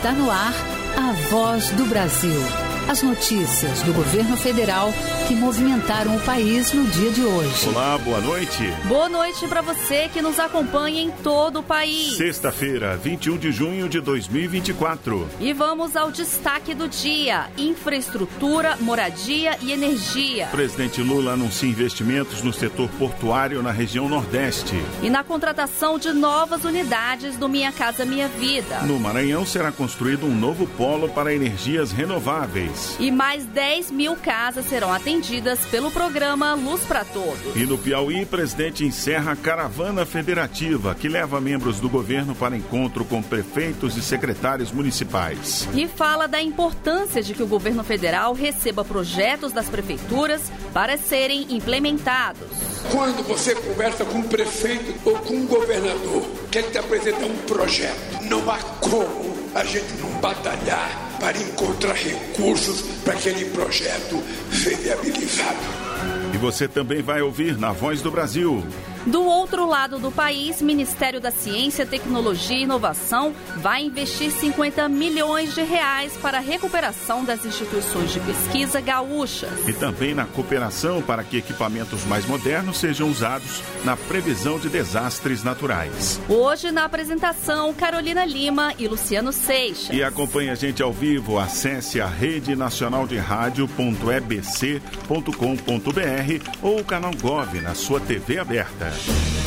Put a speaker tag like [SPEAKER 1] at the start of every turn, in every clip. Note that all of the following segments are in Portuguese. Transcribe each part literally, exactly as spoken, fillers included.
[SPEAKER 1] Está no ar a Voz do Brasil. As notícias do governo federal que movimentaram o país no dia de hoje.
[SPEAKER 2] Olá, boa noite.
[SPEAKER 3] Boa noite para você que nos acompanha em todo o país.
[SPEAKER 2] Sexta-feira, vinte e um de junho de dois mil e vinte e quatro.
[SPEAKER 3] E vamos ao destaque do dia: infraestrutura, moradia e energia.
[SPEAKER 2] O presidente Lula anuncia investimentos no setor portuário na região Nordeste.
[SPEAKER 3] E na contratação de novas unidades do Minha Casa Minha Vida.
[SPEAKER 2] No Maranhão será construído um novo polo para energias renováveis.
[SPEAKER 3] E mais dez mil casas serão atendidas pelo programa Luz para Todos.
[SPEAKER 2] E no Piauí, o presidente encerra a caravana federativa, que leva membros do governo para encontro com prefeitos e secretários municipais.
[SPEAKER 3] E fala da importância de que o governo federal receba projetos das prefeituras para serem implementados.
[SPEAKER 4] Quando você conversa com um prefeito ou com um governador, quer te apresentar um projeto, não há como a gente não batalhar para encontrar recursos para aquele projeto ser viabilizado.
[SPEAKER 2] E você também vai ouvir na Voz do Brasil.
[SPEAKER 3] Do outro lado do país, Ministério da Ciência, Tecnologia e Inovação vai investir cinquenta milhões de reais para a recuperação das instituições de pesquisa gaúchas.
[SPEAKER 2] E também na cooperação para que equipamentos mais modernos sejam usados na previsão de desastres naturais.
[SPEAKER 3] Hoje, na apresentação, Carolina Lima e Luciano Seixas.
[SPEAKER 2] E acompanhe a gente ao vivo, acesse a rede nacional de rádio ponto e b c ponto com ponto b r ou o canal Gov na sua T V aberta.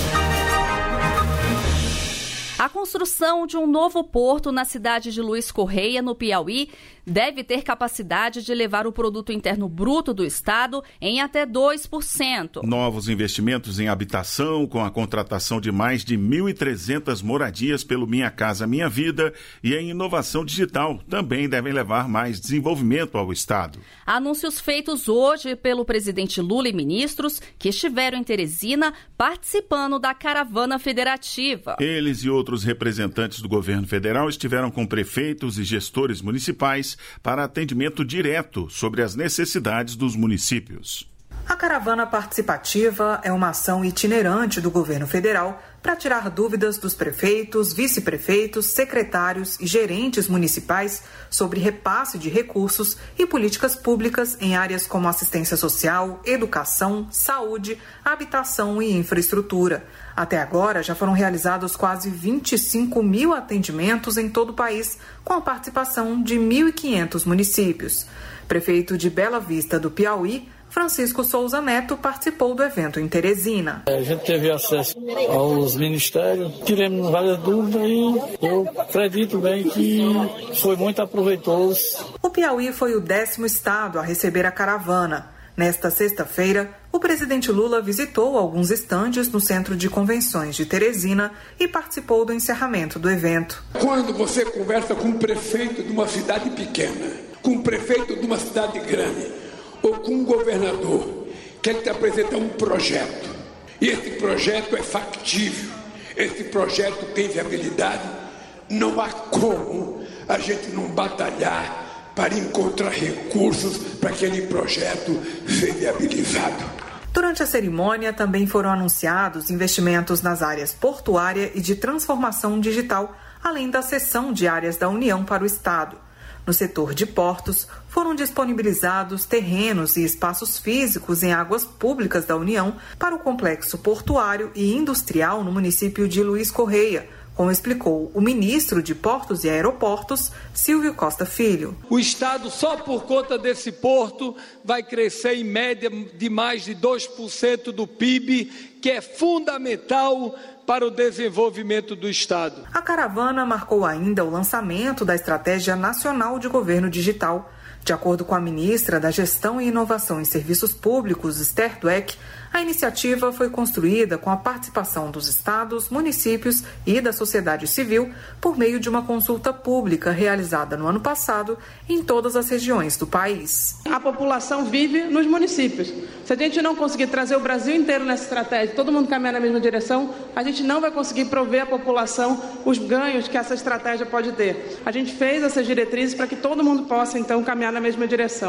[SPEAKER 3] A construção de um novo porto na cidade de Luiz Correia, no Piauí, deve ter capacidade de levar o produto interno bruto do estado em até dois por cento.
[SPEAKER 2] Novos investimentos em habitação, com a contratação de mais de mil e trezentas moradias pelo Minha Casa Minha Vida, e em inovação digital, também devem levar mais desenvolvimento ao estado.
[SPEAKER 3] Anúncios feitos hoje pelo presidente Lula e ministros que estiveram em Teresina participando da caravana federativa.
[SPEAKER 2] Eles e outros representantes do governo federal estiveram com prefeitos e gestores municipais para atendimento direto sobre as necessidades dos municípios.
[SPEAKER 5] A caravana participativa é uma ação itinerante do governo federal para tirar dúvidas dos prefeitos, vice-prefeitos, secretários e gerentes municipais sobre repasse de recursos e políticas públicas em áreas como assistência social, educação, saúde, habitação e infraestrutura. Até agora, já foram realizados quase vinte e cinco mil atendimentos em todo o país, com a participação de mil e quinhentos municípios. Prefeito de Bela Vista do Piauí, Francisco Souza Neto, participou do evento em Teresina.
[SPEAKER 6] A gente teve acesso aos ministérios, tivemos várias dúvidas e eu acredito bem que foi muito aproveitoso.
[SPEAKER 5] O Piauí foi o décimo estado a receber a caravana. Nesta sexta-feira, o presidente Lula visitou alguns estandes no Centro de Convenções de Teresina e participou do encerramento do evento.
[SPEAKER 4] Quando você conversa com um prefeito de uma cidade pequena, com um prefeito de uma cidade grande, ou com um governador, quer te apresentar um projeto, e esse projeto é factível, esse projeto tem viabilidade, não há como a gente não batalhar para encontrar recursos para aquele projeto ser viabilizado.
[SPEAKER 5] Durante a cerimônia, também foram anunciados investimentos nas áreas portuária e de transformação digital, além da cessão de áreas da União para o Estado. No setor de portos, foram disponibilizados terrenos e espaços físicos em águas públicas da União para o complexo portuário e industrial no município de Luiz Correia, como explicou o ministro de Portos e Aeroportos, Silvio Costa Filho.
[SPEAKER 7] O Estado, só por conta desse porto, vai crescer em média de mais de dois por cento do P I B, que é fundamental para o desenvolvimento do Estado.
[SPEAKER 5] A caravana marcou ainda o lançamento da Estratégia Nacional de Governo Digital. De acordo com a ministra da Gestão e Inovação em Serviços Públicos, Esther Dweck, a iniciativa foi construída com a participação dos estados, municípios e da sociedade civil por meio de uma consulta pública realizada no ano passado em todas as regiões do país.
[SPEAKER 8] A população vive nos municípios. Se a gente não conseguir trazer o Brasil inteiro nessa estratégia, todo mundo caminhar na mesma direção, a gente não vai conseguir prover à população os ganhos que essa estratégia pode ter. A gente fez essas diretrizes para que todo mundo possa, então, caminhar na mesma direção.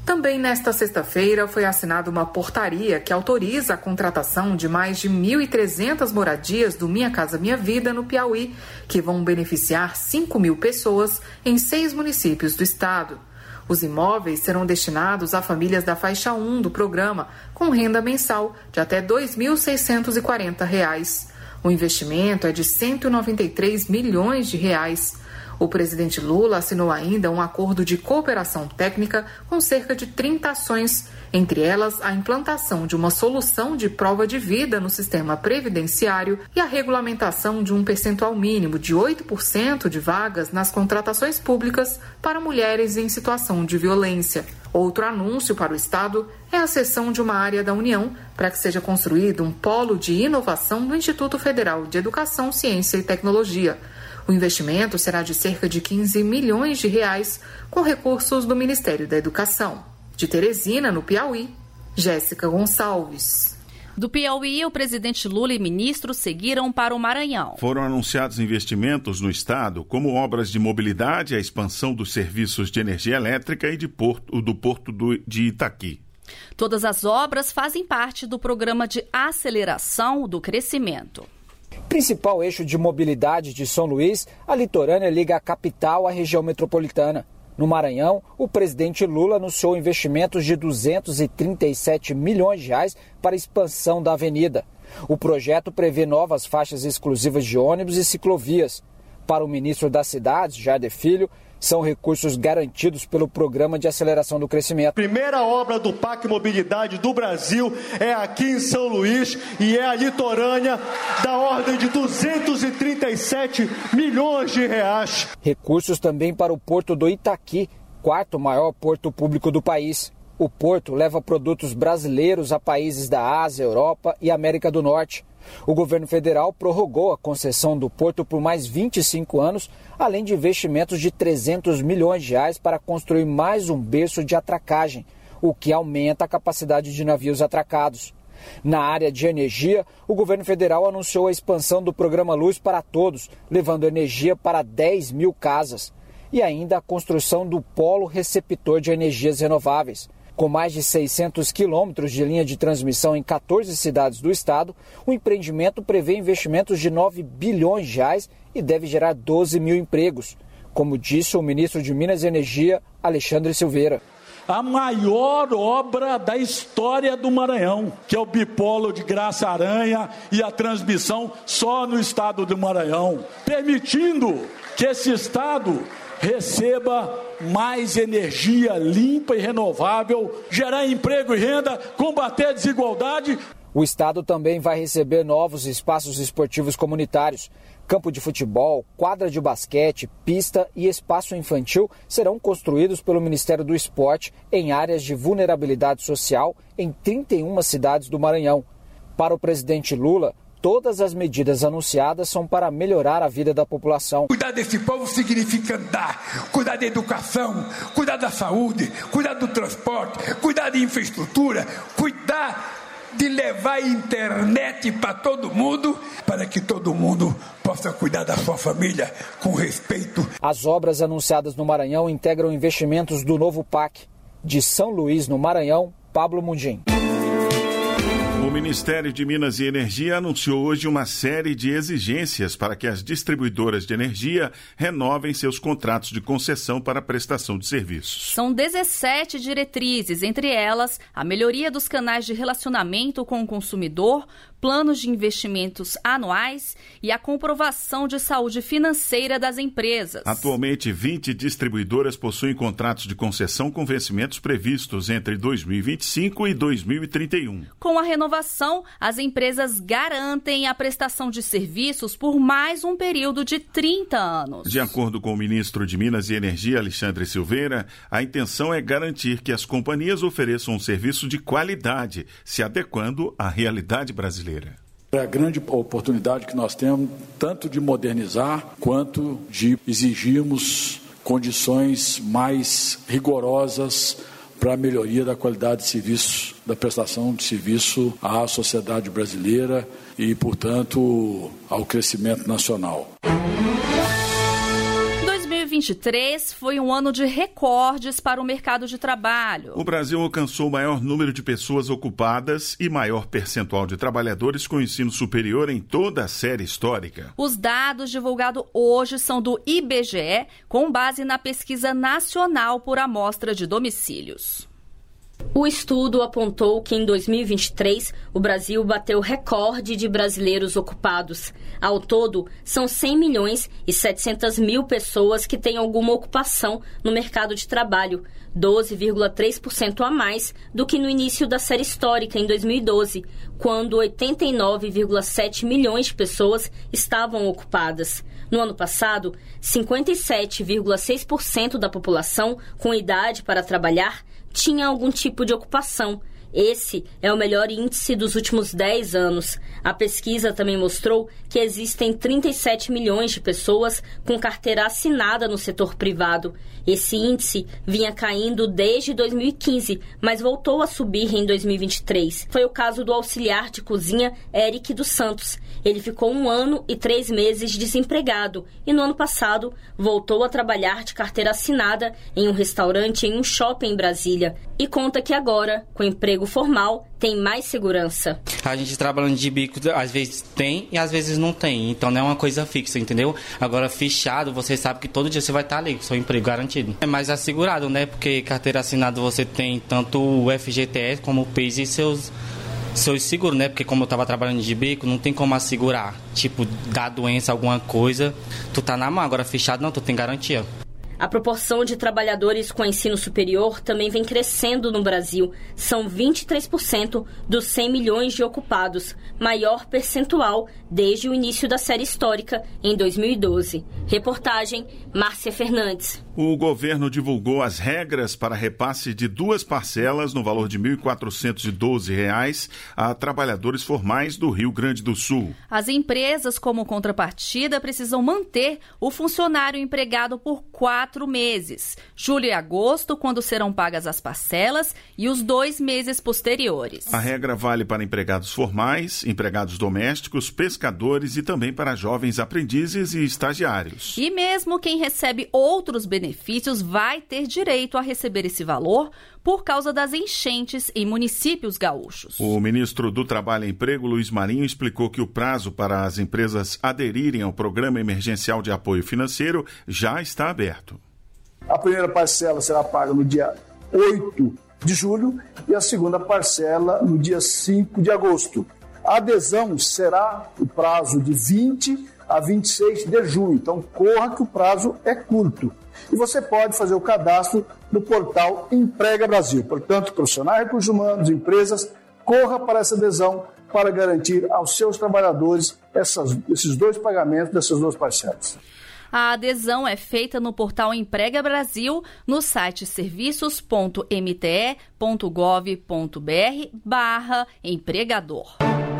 [SPEAKER 5] Também nesta sexta-feira foi assinada uma portaria que autoriza a contratação de mais de mil e trezentas moradias do Minha Casa Minha Vida no Piauí, que vão beneficiar cinco mil pessoas em seis municípios do estado. Os imóveis serão destinados a famílias da faixa um do programa, com renda mensal de até dois mil seiscentos e quarenta reais. O investimento é de cento e noventa e três milhões de reais. O presidente Lula assinou ainda um acordo de cooperação técnica com cerca de trinta ações, entre elas a implantação de uma solução de prova de vida no sistema previdenciário e a regulamentação de um percentual mínimo de oito por cento de vagas nas contratações públicas para mulheres em situação de violência. Outro anúncio para o Estado é a cessão de uma área da União para que seja construído um polo de inovação do Instituto Federal de Educação, Ciência e Tecnologia. O investimento será de cerca de quinze milhões de reais, com recursos do Ministério da Educação. De Teresina, no Piauí, Jéssica Gonçalves.
[SPEAKER 3] Do Piauí, o presidente Lula e ministros seguiram para o Maranhão.
[SPEAKER 2] Foram anunciados investimentos no estado, como obras de mobilidade, a expansão dos serviços de energia elétrica e de porto, do porto do, de Itaqui.
[SPEAKER 3] Todas as obras fazem parte do programa de aceleração do crescimento.
[SPEAKER 9] Principal eixo de mobilidade de São Luís, a litorânea liga a capital à região metropolitana. No Maranhão, o presidente Lula anunciou investimentos de duzentos e trinta e sete milhões de reais para a expansão da avenida. O projeto prevê novas faixas exclusivas de ônibus e ciclovias. Para o ministro das Cidades, Jader Filho, são recursos garantidos pelo Programa de Aceleração do Crescimento.
[SPEAKER 10] A primeira obra do P A C Mobilidade do Brasil é aqui em São Luís e é a litorânea da ordem de duzentos e trinta e sete milhões de reais.
[SPEAKER 9] Recursos também para o Porto do Itaqui, quarto maior porto público do país. O porto leva produtos brasileiros a países da Ásia, Europa e América do Norte. O governo federal prorrogou a concessão do porto por mais vinte e cinco anos, além de investimentos de trezentos milhões de reais para construir mais um berço de atracagem, o que aumenta a capacidade de navios atracados. Na área de energia, o governo federal anunciou a expansão do programa Luz para Todos, levando energia para dez mil casas. E ainda a construção do polo receptor de energias renováveis. Com mais de seiscentos quilômetros de linha de transmissão em quatorze cidades do estado, o empreendimento prevê investimentos de nove bilhões de reais e deve gerar doze mil empregos, como disse o ministro de Minas e Energia, Alexandre Silveira.
[SPEAKER 11] A maior obra da história do Maranhão, que é o bipolo de Graça Aranha e a transmissão só no estado do Maranhão, permitindo que esse estado receba mais energia limpa e renovável, gerar emprego e renda, combater a desigualdade.
[SPEAKER 9] O estado também vai receber novos espaços esportivos comunitários. Campo de futebol, quadra de basquete, pista e espaço infantil serão construídos pelo Ministério do Esporte em áreas de vulnerabilidade social em trinta e uma cidades do Maranhão. Para o presidente Lula, todas as medidas anunciadas são para melhorar a vida da população.
[SPEAKER 4] Cuidar desse povo significa andar, cuidar da educação, cuidar da saúde, cuidar do transporte, cuidar de infraestrutura, cuidar de levar internet para todo mundo, para que todo mundo possa cuidar da sua família com respeito.
[SPEAKER 9] As obras anunciadas no Maranhão integram investimentos do novo P A C. De São Luís, no Maranhão, Pablo Mundim.
[SPEAKER 2] O Ministério de Minas e Energia anunciou hoje uma série de exigências para que as distribuidoras de energia renovem seus contratos de concessão para prestação de serviços.
[SPEAKER 3] São dezessete diretrizes, entre elas a melhoria dos canais de relacionamento com o consumidor, planos de investimentos anuais e a comprovação de saúde financeira das empresas.
[SPEAKER 2] Atualmente, vinte distribuidoras possuem contratos de concessão com vencimentos previstos entre dois mil e vinte e cinco e dois mil e trinta e um.
[SPEAKER 3] Com a renovação, as empresas garantem a prestação de serviços por mais um período de trinta anos.
[SPEAKER 2] De acordo com o ministro de Minas e Energia, Alexandre Silveira, a intenção é garantir que as companhias ofereçam um serviço de qualidade, se adequando à realidade brasileira.
[SPEAKER 12] É a grande oportunidade que nós temos, tanto de modernizar, quanto de exigirmos condições mais rigorosas para a melhoria da qualidade de serviço, da prestação de serviço à sociedade brasileira e, portanto, ao crescimento nacional.
[SPEAKER 3] dois mil e vinte e três foi um ano de recordes para o mercado de trabalho.
[SPEAKER 2] O Brasil alcançou o maior número de pessoas ocupadas e maior percentual de trabalhadores com ensino superior em toda a série histórica.
[SPEAKER 3] Os dados divulgados hoje são do I B G E, com base na pesquisa nacional por amostra de domicílios.
[SPEAKER 13] O estudo apontou que em dois mil e vinte e três o Brasil bateu recorde de brasileiros ocupados. Ao todo, são cem milhões e setecentas mil pessoas que têm alguma ocupação no mercado de trabalho, doze vírgula três por cento a mais do que no início da série histórica, em dois mil e doze, quando oitenta e nove vírgula sete milhões de pessoas estavam ocupadas. No ano passado, cinquenta e sete vírgula seis por cento da população com idade para trabalhar tinha algum tipo de ocupação. Esse é o melhor índice dos últimos dez anos. A pesquisa também mostrou que existem trinta e sete milhões de pessoas com carteira assinada no setor privado. Esse índice vinha caindo desde dois mil e quinze, mas voltou a subir em dois mil e vinte e três. Foi o caso do auxiliar de cozinha Eric dos Santos. Ele ficou um ano e três meses desempregado e no ano passado voltou a trabalhar de carteira assinada em um restaurante em um shopping em Brasília. E conta que agora, com emprego formal, tem mais segurança.
[SPEAKER 14] A gente trabalhando de bico, às vezes tem e às vezes não tem. Então não é uma coisa fixa, entendeu? Agora, fechado, você sabe que todo dia você vai estar ali, com seu emprego garantido. É mais assegurado, né? Porque carteira assinada você tem tanto o F G T S como o P I S e seus... seus seguros, né? Porque como eu tava trabalhando de bico, não tem como assegurar. Tipo, dá doença, alguma coisa, tu tá na mão. Agora fechado não, tu tem garantia.
[SPEAKER 13] A proporção de trabalhadores com ensino superior também vem crescendo no Brasil. São vinte e três por cento dos cem milhões de ocupados, maior percentual desde o início da série histórica, em dois mil e doze. Reportagem, Márcia Fernandes.
[SPEAKER 2] O governo divulgou as regras para repasse de duas parcelas no valor de mil e quatrocentos e doze reais a trabalhadores formais do Rio Grande do Sul.
[SPEAKER 3] As empresas, como contrapartida, precisam manter o funcionário empregado por quatro meses, julho e agosto, quando serão pagas as parcelas, e os dois meses posteriores.
[SPEAKER 2] A regra vale para empregados formais, empregados domésticos, pescadores e também para jovens aprendizes e estagiários.
[SPEAKER 3] E mesmo quem recebe outros benefícios vai ter direito a receber esse valor por causa das enchentes em municípios gaúchos.
[SPEAKER 2] O ministro do Trabalho e Emprego, Luiz Marinho, explicou que o prazo para as empresas aderirem ao Programa Emergencial de Apoio Financeiro já está aberto.
[SPEAKER 15] A primeira parcela será paga no dia oito de julho e a segunda parcela no dia cinco de agosto. A adesão será o prazo de vinte a vinte e seis de junho, então corra que o prazo é curto. E você pode fazer o cadastro no portal Emprega Brasil. Portanto, profissionais, recursos humanos, empresas, corra para essa adesão para garantir aos seus trabalhadores essas, esses dois pagamentos dessas duas parcelas.
[SPEAKER 3] A adesão é feita no portal Emprega Brasil, no site serviços ponto m t e ponto gov ponto b r barra empregador.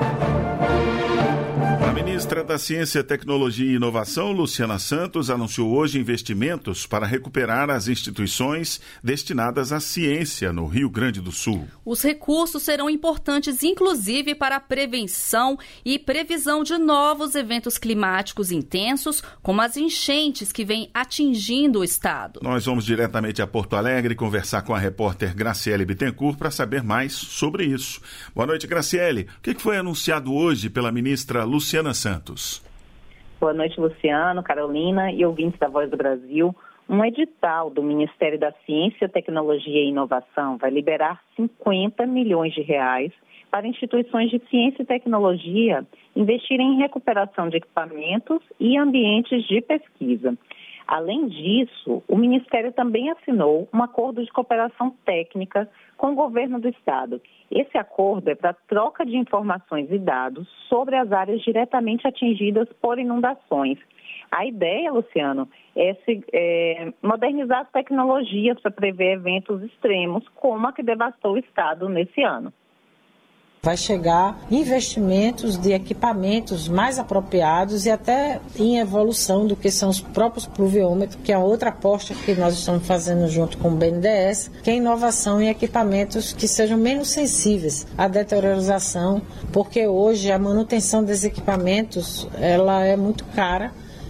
[SPEAKER 2] A ministra da Ciência, Tecnologia e Inovação, Luciana Santos, anunciou hoje investimentos para recuperar as instituições destinadas à ciência no Rio Grande do Sul.
[SPEAKER 3] Os recursos serão importantes, inclusive, para a prevenção e previsão de novos eventos climáticos intensos, como as enchentes que vêm atingindo o estado.
[SPEAKER 2] Nós vamos diretamente a Porto Alegre conversar com a repórter Graciele Bittencourt para saber mais sobre isso. Boa noite, Graciele. O que foi anunciado hoje pela ministra Luciana Santos?
[SPEAKER 16] Boa noite, Luciano, Carolina e ouvintes da Voz do Brasil. Um edital do Ministério da Ciência, Tecnologia e Inovação vai liberar cinquenta milhões de reais para instituições de ciência e tecnologia investirem em recuperação de equipamentos e ambientes de pesquisa. Além disso, o Ministério também assinou um acordo de cooperação técnica com o governo do estado. Esse acordo é para troca de informações e dados sobre as áreas diretamente atingidas por inundações. A ideia, Luciano, é, se, é modernizar as tecnologias para prever eventos extremos, como a que devastou o estado nesse ano.
[SPEAKER 17] Vai chegar investimentos de equipamentos mais apropriados e até em evolução do que são os próprios pluviômetros, que é outra aposta que nós estamos fazendo junto com o B N D E S, que é inovação em equipamentos que sejam menos sensíveis à deteriorização, porque hoje a manutenção desses equipamentos ela é muito cara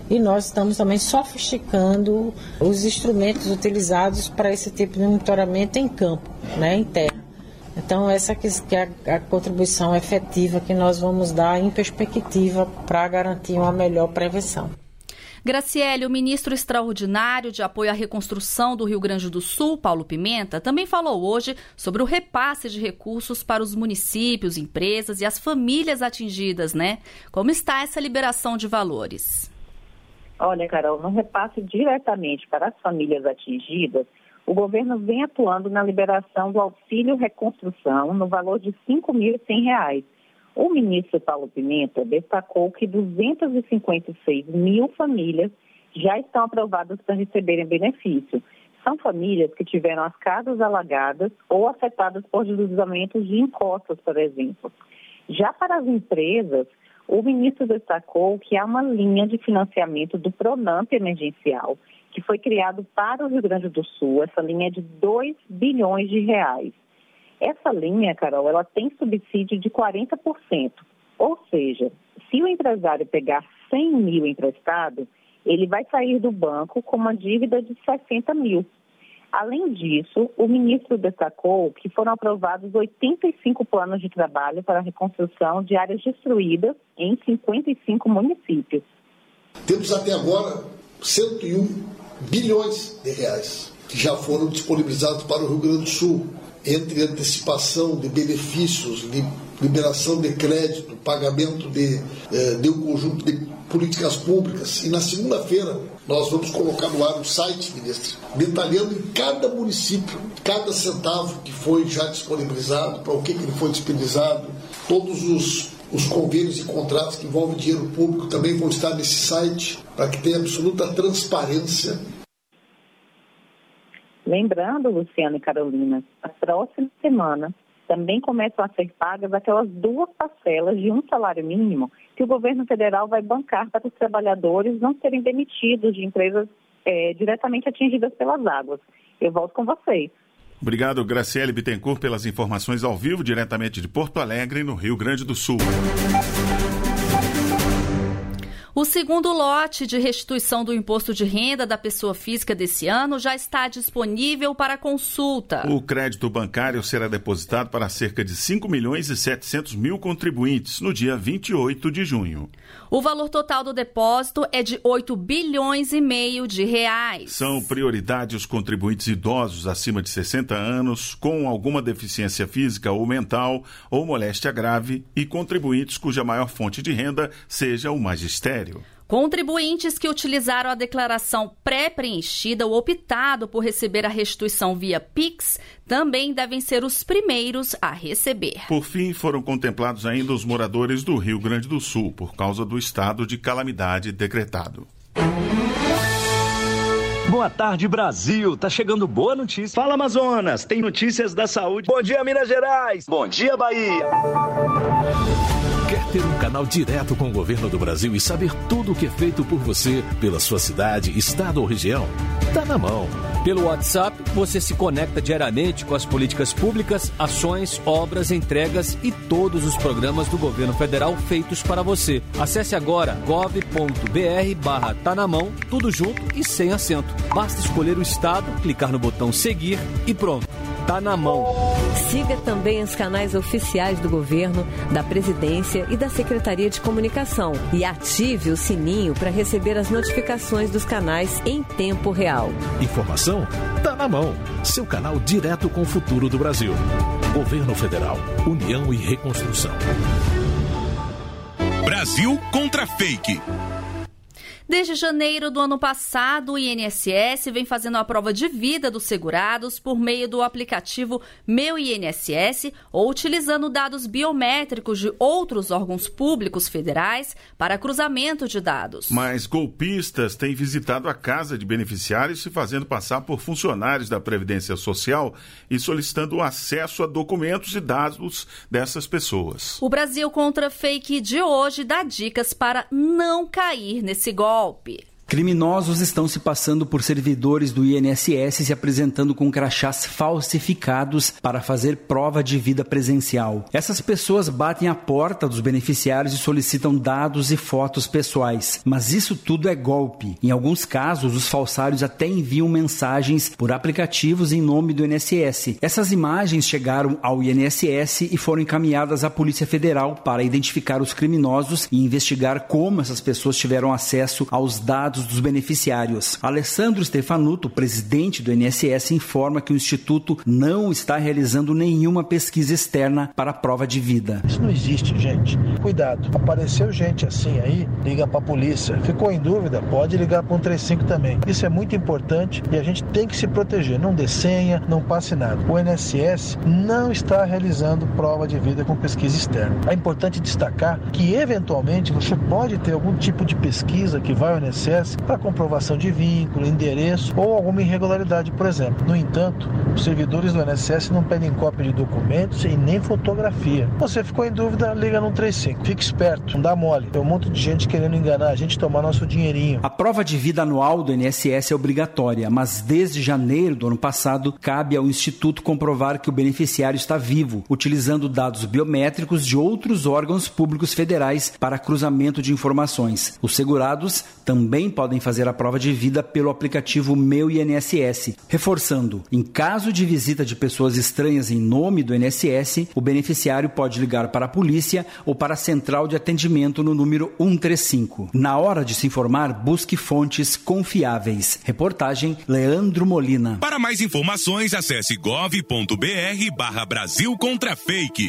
[SPEAKER 17] e nós estamos também sofisticando os instrumentos utilizados para esse tipo de monitoramento em campo, né, em terra. Então, essa que é a contribuição efetiva que nós vamos dar em perspectiva para garantir uma melhor prevenção.
[SPEAKER 3] Graciele, o ministro extraordinário de apoio à reconstrução do Rio Grande do Sul, Paulo Pimenta, também falou hoje sobre o repasse de recursos para os municípios, empresas e as famílias atingidas, né? Como está essa liberação de valores?
[SPEAKER 16] Olha, Carol, no repasse diretamente para as famílias atingidas, o governo vem atuando na liberação do auxílio reconstrução no valor de cinco mil e cem reais. O ministro Paulo Pimenta destacou que duzentas e cinquenta e seis mil famílias já estão aprovadas para receberem benefício. São famílias que tiveram as casas alagadas ou afetadas por deslizamentos de encostas, por exemplo. Já para as empresas, o ministro destacou que há uma linha de financiamento do Pronamp emergencial, que foi criado para o Rio Grande do Sul. Essa linha é de dois bilhões de reais. Essa linha, Carol, ela tem subsídio de quarenta por cento. Ou seja, se o empresário pegar cem mil emprestado, ele vai sair do banco com uma dívida de sessenta mil. Além disso, o ministro destacou que foram aprovados oitenta e cinco planos de trabalho para a reconstrução de áreas destruídas em cinquenta e cinco municípios.
[SPEAKER 18] Temos até agora cento e um bilhões de reais que já foram disponibilizados para o Rio Grande do Sul, entre antecipação de benefícios, liberação de crédito, pagamento de, de um conjunto de políticas públicas. E na segunda-feira nós vamos colocar no ar um site, ministro, detalhando em cada município, cada centavo que foi já disponibilizado, para o que, que ele foi disponibilizado, todos os, os convênios e contratos que envolvem dinheiro público também vão estar nesse site, para que tenha absoluta transparência.
[SPEAKER 16] Lembrando, Luciano e Carolina, na próxima semana também começam a ser pagas aquelas duas parcelas de um salário mínimo que o governo federal vai bancar para os trabalhadores não serem demitidos de empresas é, diretamente atingidas pelas águas. Eu volto com vocês.
[SPEAKER 2] Obrigado, Graciele Bittencourt, pelas informações ao vivo, diretamente de Porto Alegre, no Rio Grande do Sul.
[SPEAKER 3] O segundo lote de restituição do imposto de renda da pessoa física desse ano já está disponível para consulta.
[SPEAKER 2] O crédito bancário será depositado para cerca de cinco milhões e setecentos mil contribuintes no dia vinte e oito de junho.
[SPEAKER 3] O valor total do depósito é de oito bilhões e meio de reais.
[SPEAKER 2] São prioridade os contribuintes idosos acima de sessenta anos, com alguma deficiência física ou mental ou moléstia grave e contribuintes cuja maior fonte de renda seja o magistério.
[SPEAKER 3] Contribuintes que utilizaram a declaração pré-preenchida ou optado por receber a restituição via Pix também devem ser os primeiros a receber.
[SPEAKER 2] Por fim, foram contemplados ainda os moradores do Rio Grande do Sul, por causa do estado de calamidade decretado.
[SPEAKER 19] Boa tarde, Brasil. Tá chegando boa notícia. Fala, Amazonas. Tem notícias da saúde. Bom dia, Minas Gerais. Bom dia, Bahia.
[SPEAKER 20] Quer ter um canal direto com o governo do Brasil e saber tudo o que é feito por você, pela sua cidade, estado ou região? Tá na mão.
[SPEAKER 21] Pelo WhatsApp, você se conecta diariamente com as políticas públicas, ações, obras, entregas e todos os programas do governo federal feitos para você. Acesse agora gov ponto br barra tá na mão, tudo junto e sem acento. Basta escolher o estado, clicar no botão seguir e pronto. Tá na mão.
[SPEAKER 22] Siga também os canais oficiais do governo, da presidência e da Secretaria de Comunicação e ative o sininho para receber as notificações dos canais em tempo real.
[SPEAKER 20] Informação? Tá na mão. Seu canal direto com o futuro do Brasil. Governo Federal, União e Reconstrução.
[SPEAKER 23] Brasil contra fake.
[SPEAKER 3] Desde janeiro do ano passado, o I N S S vem fazendo a prova de vida dos segurados por meio do aplicativo Meu I N S S ou utilizando dados biométricos de outros órgãos públicos federais para cruzamento de dados.
[SPEAKER 2] Mas golpistas têm visitado a casa de beneficiários se fazendo passar por funcionários da Previdência Social e solicitando o acesso a documentos e dados dessas pessoas.
[SPEAKER 3] O Brasil contra Fake de hoje dá dicas para não cair nesse golpe.
[SPEAKER 1] Criminosos estão se passando por servidores do I N S S e se apresentando com crachás falsificados para fazer prova de vida presencial. Essas pessoas batem à porta dos beneficiários e solicitam dados e fotos pessoais. Mas isso tudo é golpe. Em alguns casos, os falsários até enviam mensagens por aplicativos em nome do I N S S. Essas imagens chegaram ao I N S S e foram encaminhadas à Polícia Federal para identificar os criminosos e investigar como essas pessoas tiveram acesso aos dados dos beneficiários. Alessandro Stefanuto, presidente do I N S S, informa que o Instituto não está realizando nenhuma pesquisa externa para a prova de vida.
[SPEAKER 6] Isso não existe, gente. Cuidado. Apareceu gente assim aí, liga para a polícia. Ficou em dúvida? Pode ligar para um trinta e cinco também. Isso é muito importante e a gente tem que se proteger. Não dê senha, não passe nada. O I N S S não está realizando prova de vida com pesquisa externa. É importante destacar que, eventualmente, você pode ter algum tipo de pesquisa que vai ao I N S S para comprovação de vínculo, endereço ou alguma irregularidade, por exemplo. No entanto, os servidores do I N S S não pedem cópia de documentos e nem fotografia. Você ficou em dúvida, liga no trinta e cinco. Fique esperto, não dá mole. Tem um monte de gente querendo enganar a gente, tomar nosso dinheirinho.
[SPEAKER 1] A prova de vida anual do I N S S é obrigatória, mas desde janeiro do ano passado, cabe ao Instituto comprovar que o beneficiário está vivo, utilizando dados biométricos de outros órgãos públicos federais para cruzamento de informações. Os segurados também podem fazer a prova de vida pelo aplicativo Meu I N S S. Reforçando, em caso de visita de pessoas estranhas em nome do I N S S, o beneficiário pode ligar para a polícia ou para a central de atendimento no número cento e trinta e cinco. Na hora de se informar, busque fontes confiáveis. Reportagem Leandro Molina.
[SPEAKER 23] Para mais informações, acesse gov ponto br barra Brasil contra fake.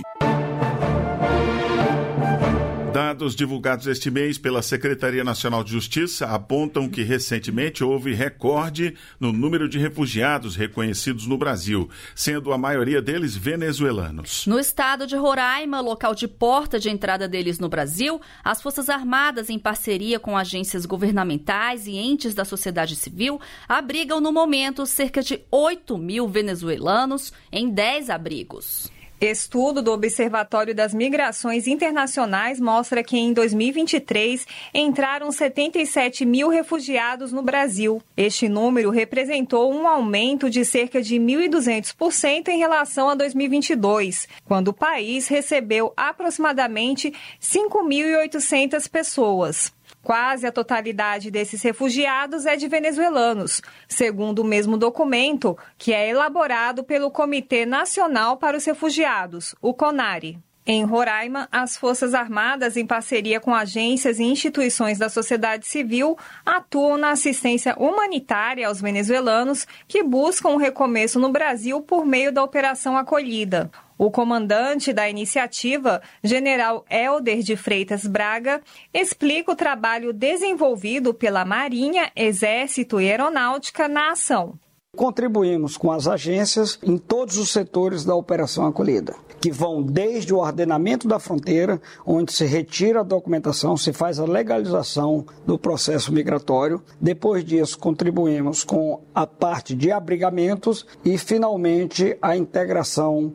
[SPEAKER 2] Dados divulgados este mês pela Secretaria Nacional de Justiça apontam que recentemente houve recorde no número de refugiados reconhecidos no Brasil, sendo a maioria deles venezuelanos.
[SPEAKER 3] No estado de Roraima, local de porta de entrada deles no Brasil, as Forças Armadas, em parceria com agências governamentais e entes da sociedade civil, abrigam no momento cerca de oito mil venezuelanos em dez abrigos.
[SPEAKER 7] Estudo do Observatório das Migrações Internacionais mostra que em dois mil e vinte e três entraram setenta e sete mil refugiados no Brasil. Este número representou um aumento de cerca de mil e duzentos por cento em relação a dois mil e vinte e dois, quando o país recebeu aproximadamente cinco mil e oitocentas pessoas. Quase a totalidade desses refugiados é de venezuelanos, segundo o mesmo documento, que é elaborado pelo Comitê Nacional para os Refugiados, o CONARE. Em Roraima, as Forças Armadas, em parceria com agências e instituições da sociedade civil, atuam na assistência humanitária aos venezuelanos que buscam o recomeço no Brasil por meio da Operação Acolhida. O comandante da iniciativa, General Helder de Freitas Braga, explica o trabalho desenvolvido pela Marinha, Exército e Aeronáutica na ação.
[SPEAKER 24] Contribuímos com as agências em todos os setores da Operação Acolhida, que vão desde o ordenamento da fronteira, onde se retira a documentação, se faz a legalização do processo migratório. Depois disso, contribuímos com a parte de abrigamentos e, finalmente, a integração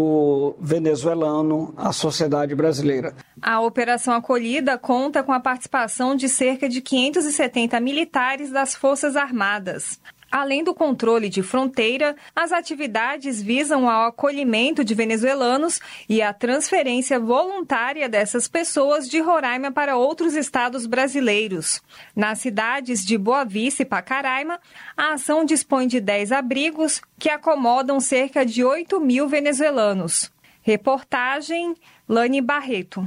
[SPEAKER 24] do venezuelano à sociedade brasileira.
[SPEAKER 7] A Operação Acolhida conta com a participação de cerca de quinhentos e setenta militares das Forças Armadas. Além do controle de fronteira, as atividades visam ao acolhimento de venezuelanos e a transferência voluntária dessas pessoas de Roraima para outros estados brasileiros. Nas cidades de Boa Vista e Pacaraima, a ação dispõe de dez abrigos que acomodam cerca de oito mil venezuelanos. Reportagem Lani Barreto.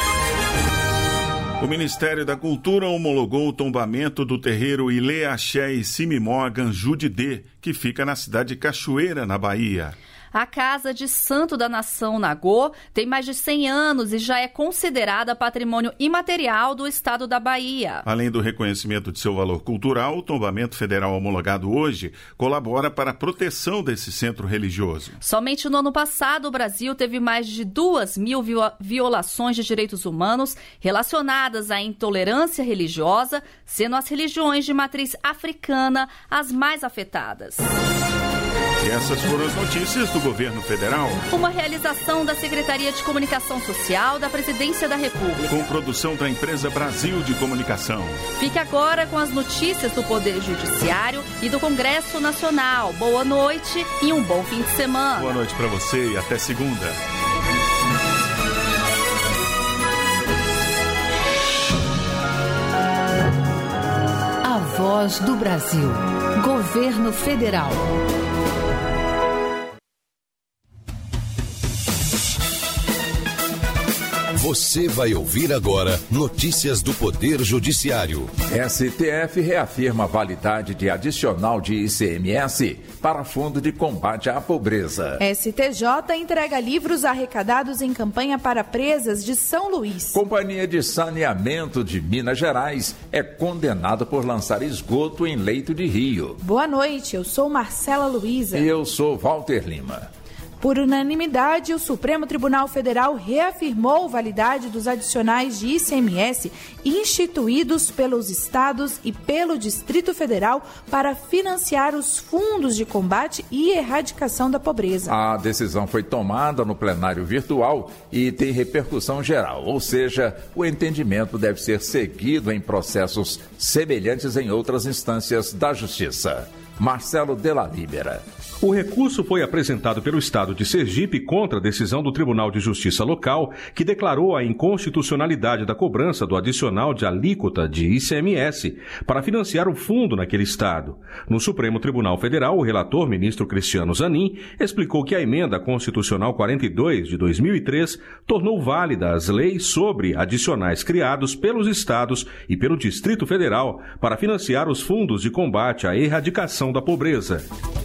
[SPEAKER 2] O Ministério da Cultura homologou o tombamento do terreiro Ilê Axé e Simimó Ganju de Dê, que fica na cidade de Cachoeira, na Bahia.
[SPEAKER 3] A Casa de Santo da Nação Nagô tem mais de cem anos e já é considerada patrimônio imaterial do estado da Bahia.
[SPEAKER 2] Além do reconhecimento de seu valor cultural, o tombamento federal homologado hoje colabora para a proteção desse centro religioso.
[SPEAKER 3] Somente no ano passado, o Brasil teve mais de duas mil violações de direitos humanos relacionadas à intolerância religiosa, sendo as religiões de matriz africana as mais afetadas.
[SPEAKER 2] E essas foram as notícias do governo federal.
[SPEAKER 3] Uma realização da Secretaria de Comunicação Social da Presidência da República.
[SPEAKER 2] Com produção da empresa Brasil de Comunicação.
[SPEAKER 3] Fique agora com as notícias do Poder Judiciário e do Congresso Nacional. Boa noite e um bom fim de semana.
[SPEAKER 2] Boa noite para você e até segunda.
[SPEAKER 22] A Voz do Brasil. Governo Federal.
[SPEAKER 5] Você vai ouvir agora notícias do Poder Judiciário.
[SPEAKER 8] S T F reafirma a validade de adicional de I C M S para Fundo de Combate à Pobreza.
[SPEAKER 10] S T J entrega livros arrecadados em campanha para presas de São Luís.
[SPEAKER 8] Companhia de Saneamento de Minas Gerais é condenada por lançar esgoto em leito de rio.
[SPEAKER 10] Boa noite, eu sou Marcela Luiza.
[SPEAKER 8] E eu sou Walter Lima.
[SPEAKER 10] Por unanimidade, o Supremo Tribunal Federal reafirmou a validade dos adicionais de I C M S instituídos pelos estados e pelo Distrito Federal para financiar os fundos de combate e erradicação da pobreza.
[SPEAKER 8] A decisão foi tomada no plenário virtual e tem repercussão geral, ou seja, o entendimento deve ser seguido em processos semelhantes em outras instâncias da Justiça. Marcelo Della Libera.
[SPEAKER 11] O recurso foi apresentado pelo Estado de Sergipe contra a decisão do Tribunal de Justiça local, que declarou a inconstitucionalidade da cobrança do adicional de alíquota de I C M S para financiar o fundo naquele Estado. No Supremo Tribunal Federal, o relator, ministro Cristiano Zanin, explicou que a emenda constitucional quarenta e dois de dois mil e três tornou válida as leis sobre adicionais criados pelos Estados e pelo Distrito Federal para financiar os fundos de combate à erradicação da pobreza.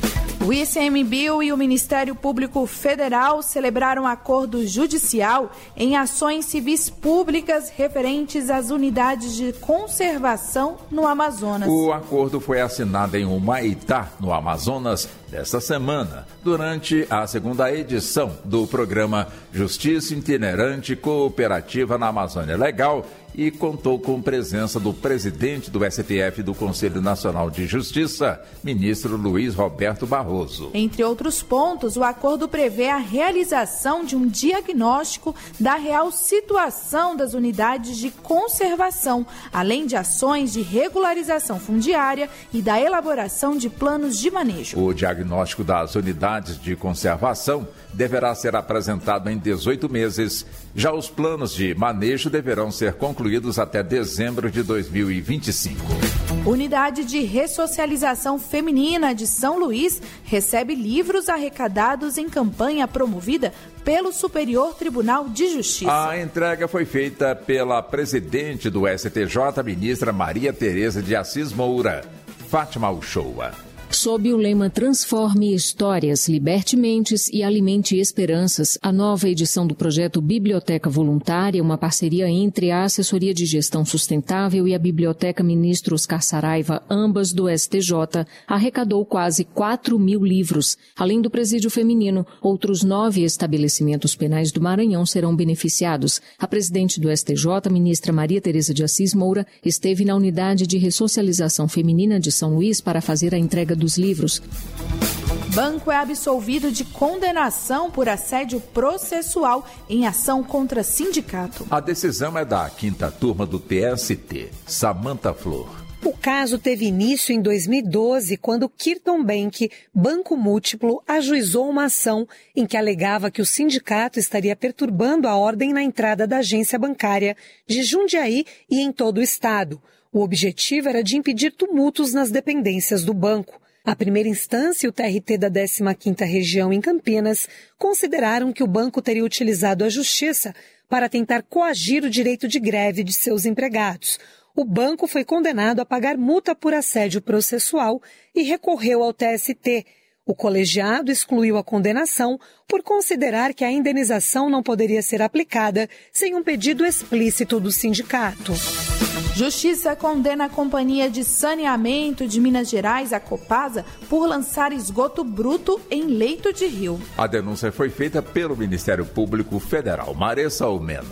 [SPEAKER 10] O ICMBio e o Ministério Público Federal celebraram acordo judicial em ações civis públicas referentes às unidades de conservação no Amazonas.
[SPEAKER 8] O acordo foi assinado em Humaitá, no Amazonas, desta semana, durante a segunda edição do programa Justiça Itinerante Cooperativa na Amazônia Legal, e contou com presença do presidente do S T F do Conselho Nacional de Justiça, ministro Luiz Roberto Barroso.
[SPEAKER 10] Entre outros pontos, o acordo prevê a realização de um diagnóstico da real situação das unidades de conservação, além de ações de regularização fundiária e da elaboração de planos de manejo.
[SPEAKER 8] O diagnóstico das unidades de conservação deverá ser apresentado em dezoito meses. Já os planos de manejo deverão ser concluídos até dezembro de dois mil e vinte e cinco.
[SPEAKER 10] Unidade de Ressocialização Feminina de São Luís recebe livros arrecadados em campanha promovida pelo Superior Tribunal de Justiça.
[SPEAKER 8] A entrega foi feita pela presidente do S T J, ministra Maria Tereza de Assis Moura. Fátima Uchoa.
[SPEAKER 25] Sob o lema Transforme Histórias, Liberte Mentes e Alimente Esperanças, a nova edição do projeto Biblioteca Voluntária, uma parceria entre a Assessoria de Gestão Sustentável e a Biblioteca Ministro Oscar Saraiva, ambas do S T J, arrecadou quase quatro mil livros. Além do presídio feminino, outros nove estabelecimentos penais do Maranhão serão beneficiados. A presidente do S T J, ministra Maria Tereza de Assis Moura, esteve na Unidade de Ressocialização Feminina de São Luís para fazer a entrega do dos livros.
[SPEAKER 10] Banco é absolvido de condenação por assédio processual em ação contra sindicato.
[SPEAKER 8] A decisão é da quinta turma do T S T. Samantha Flor.
[SPEAKER 26] O caso teve início em dois mil e doze, quando o Kirton Bank, banco múltiplo, ajuizou uma ação em que alegava que o sindicato estaria perturbando a ordem na entrada da agência bancária de Jundiaí e em todo o estado. O objetivo era de impedir tumultos nas dependências do banco. A primeira instância e o T R T da décima quinta Região em Campinas consideraram que o banco teria utilizado a justiça para tentar coagir o direito de greve de seus empregados. O banco foi condenado a pagar multa por assédio processual e recorreu ao T S T. O colegiado excluiu a condenação por considerar que a indenização não poderia ser aplicada sem um pedido explícito do sindicato.
[SPEAKER 10] Justiça condena a Companhia de Saneamento de Minas Gerais, a Copasa, por lançar esgoto bruto em leito de rio.
[SPEAKER 8] A denúncia foi feita pelo Ministério Público Federal. Maressa Almena.
[SPEAKER 27] A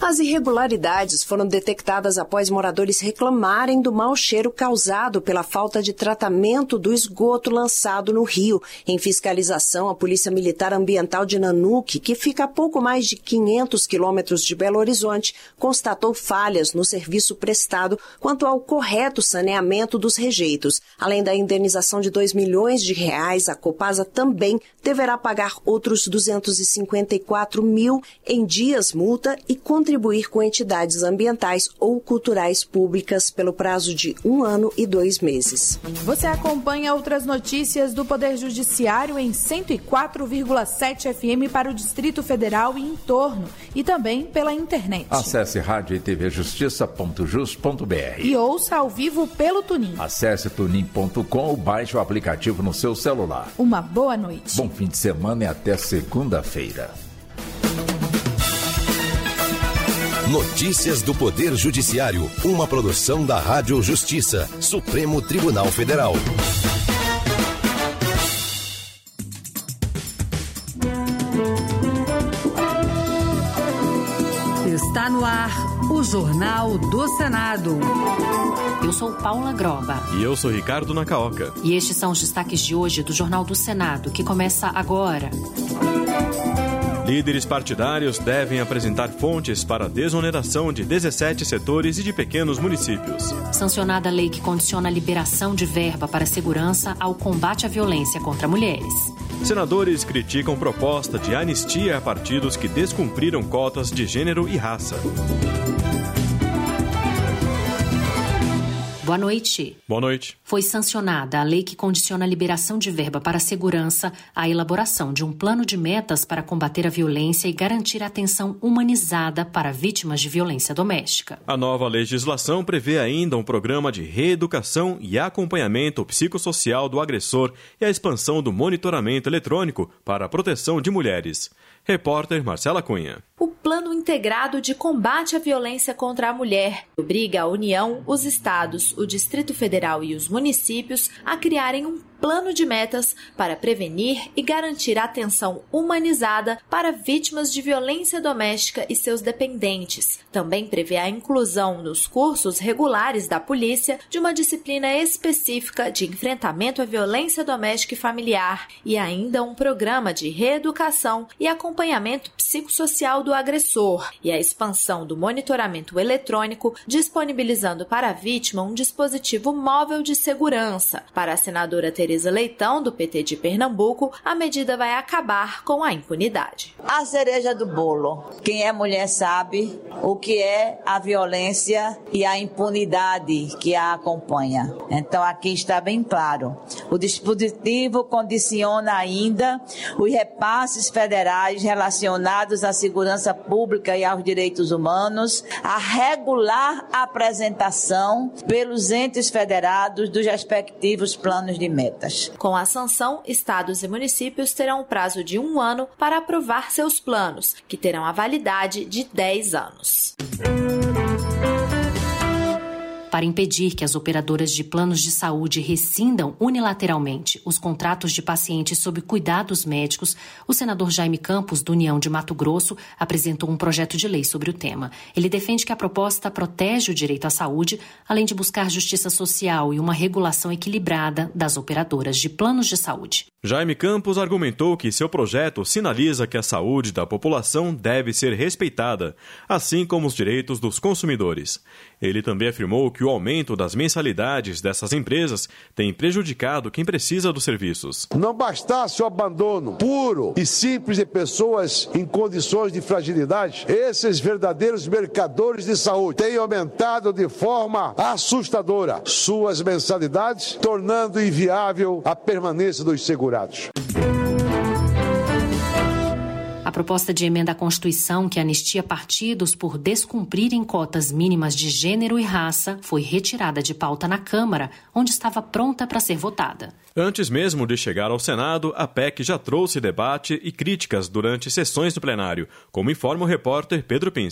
[SPEAKER 4] As irregularidades foram detectadas após moradores reclamarem do mau cheiro causado pela falta de tratamento do esgoto lançado no rio. Em fiscalização, a Polícia Militar Ambiental de Nanuque, que fica a pouco mais de quinhentos quilômetros de Belo Horizonte, constatou falhas no serviço prestado quanto ao correto saneamento dos rejeitos. Além da indenização de dois milhões de reais, a Copasa também deverá pagar outros duzentos e cinquenta e quatro mil em dias multa e contribuir com entidades ambientais ou culturais públicas pelo prazo de um ano e dois meses.
[SPEAKER 10] Você acompanha outras notícias do Poder Judiciário em cento e quatro vírgula sete F M para o Distrito Federal e entorno, e também pela internet.
[SPEAKER 8] Acesse rádio e tv justiça ponto jus ponto b r
[SPEAKER 10] e ouça ao vivo pelo Tunin.
[SPEAKER 8] Acesse tunin ponto com ou baixe o aplicativo no seu celular.
[SPEAKER 10] Uma boa noite.
[SPEAKER 8] Bom fim de semana e até segunda-feira.
[SPEAKER 5] Notícias do Poder Judiciário, uma produção da Rádio Justiça, Supremo Tribunal Federal.
[SPEAKER 9] Está no ar o Jornal do Senado.
[SPEAKER 12] Eu sou Paula Groba.
[SPEAKER 13] E eu sou Ricardo Nacaoca.
[SPEAKER 12] E estes são os destaques de hoje do Jornal do Senado, que começa agora.
[SPEAKER 13] Líderes partidários devem apresentar fontes para a desoneração de dezessete setores e de pequenos municípios.
[SPEAKER 12] Sancionada a lei que condiciona a liberação de verba para segurança ao combate à violência contra mulheres.
[SPEAKER 13] Senadores criticam proposta de anistia a partidos que descumpriram cotas de gênero e raça.
[SPEAKER 12] Boa noite.
[SPEAKER 13] Boa noite.
[SPEAKER 12] Foi sancionada a lei que condiciona a liberação de verba para a segurança à elaboração de um plano de metas para combater a violência e garantir a atenção humanizada para vítimas de violência doméstica.
[SPEAKER 13] A nova legislação prevê ainda um programa de reeducação e acompanhamento psicossocial do agressor e a expansão do monitoramento eletrônico para a proteção de mulheres. Repórter Marcela Cunha.
[SPEAKER 14] O Plano Integrado de Combate à Violência contra a Mulher obriga a União, os estados, o Distrito Federal e os municípios a criarem um plano de metas para prevenir e garantir a atenção humanizada para vítimas de violência doméstica e seus dependentes. Também prevê a inclusão nos cursos regulares da polícia de uma disciplina específica de enfrentamento à violência doméstica e familiar e ainda um programa de reeducação e acompanhamento psicossocial do agressor e a expansão do monitoramento eletrônico, disponibilizando para a vítima um dispositivo móvel de segurança. Para a senadora Tereza Leitão, do P T de Pernambuco, a medida vai acabar com a impunidade.
[SPEAKER 15] A cereja do bolo. Quem é mulher sabe o que é a violência e a impunidade que a acompanha. Então aqui está bem claro. O dispositivo condiciona ainda os repasses federais relacionados à segurança pública e aos direitos humanos, a regular apresentação pelos entes federados dos respectivos planos de metas.
[SPEAKER 14] Com a sanção, estados e municípios terão um prazo de um ano para aprovar seus planos, que terão a validade de dez anos.
[SPEAKER 12] Para impedir que as operadoras de planos de saúde rescindam unilateralmente os contratos de pacientes sob cuidados médicos, o senador Jaime Campos, do União de Mato Grosso, apresentou um projeto de lei sobre o tema. Ele defende que a proposta protege o direito à saúde, além de buscar justiça social e uma regulação equilibrada das operadoras de planos de saúde.
[SPEAKER 13] Jaime Campos argumentou que seu projeto sinaliza que a saúde da população deve ser respeitada, assim como os direitos dos consumidores. Ele também afirmou que o aumento das mensalidades dessas empresas tem prejudicado quem precisa dos serviços.
[SPEAKER 27] Não bastasse o abandono puro e simples de pessoas em condições de fragilidade, esses verdadeiros mercadores de saúde têm aumentado de forma assustadora suas mensalidades, tornando inviável a permanência dos segurados.
[SPEAKER 12] A proposta de emenda à Constituição que anistia partidos por descumprirem cotas mínimas de gênero e raça foi retirada de pauta na Câmara, onde estava pronta para ser votada.
[SPEAKER 13] Antes mesmo de chegar ao Senado, a P E C já trouxe debate e críticas durante sessões do plenário, como informa o repórter Pedro Pincer.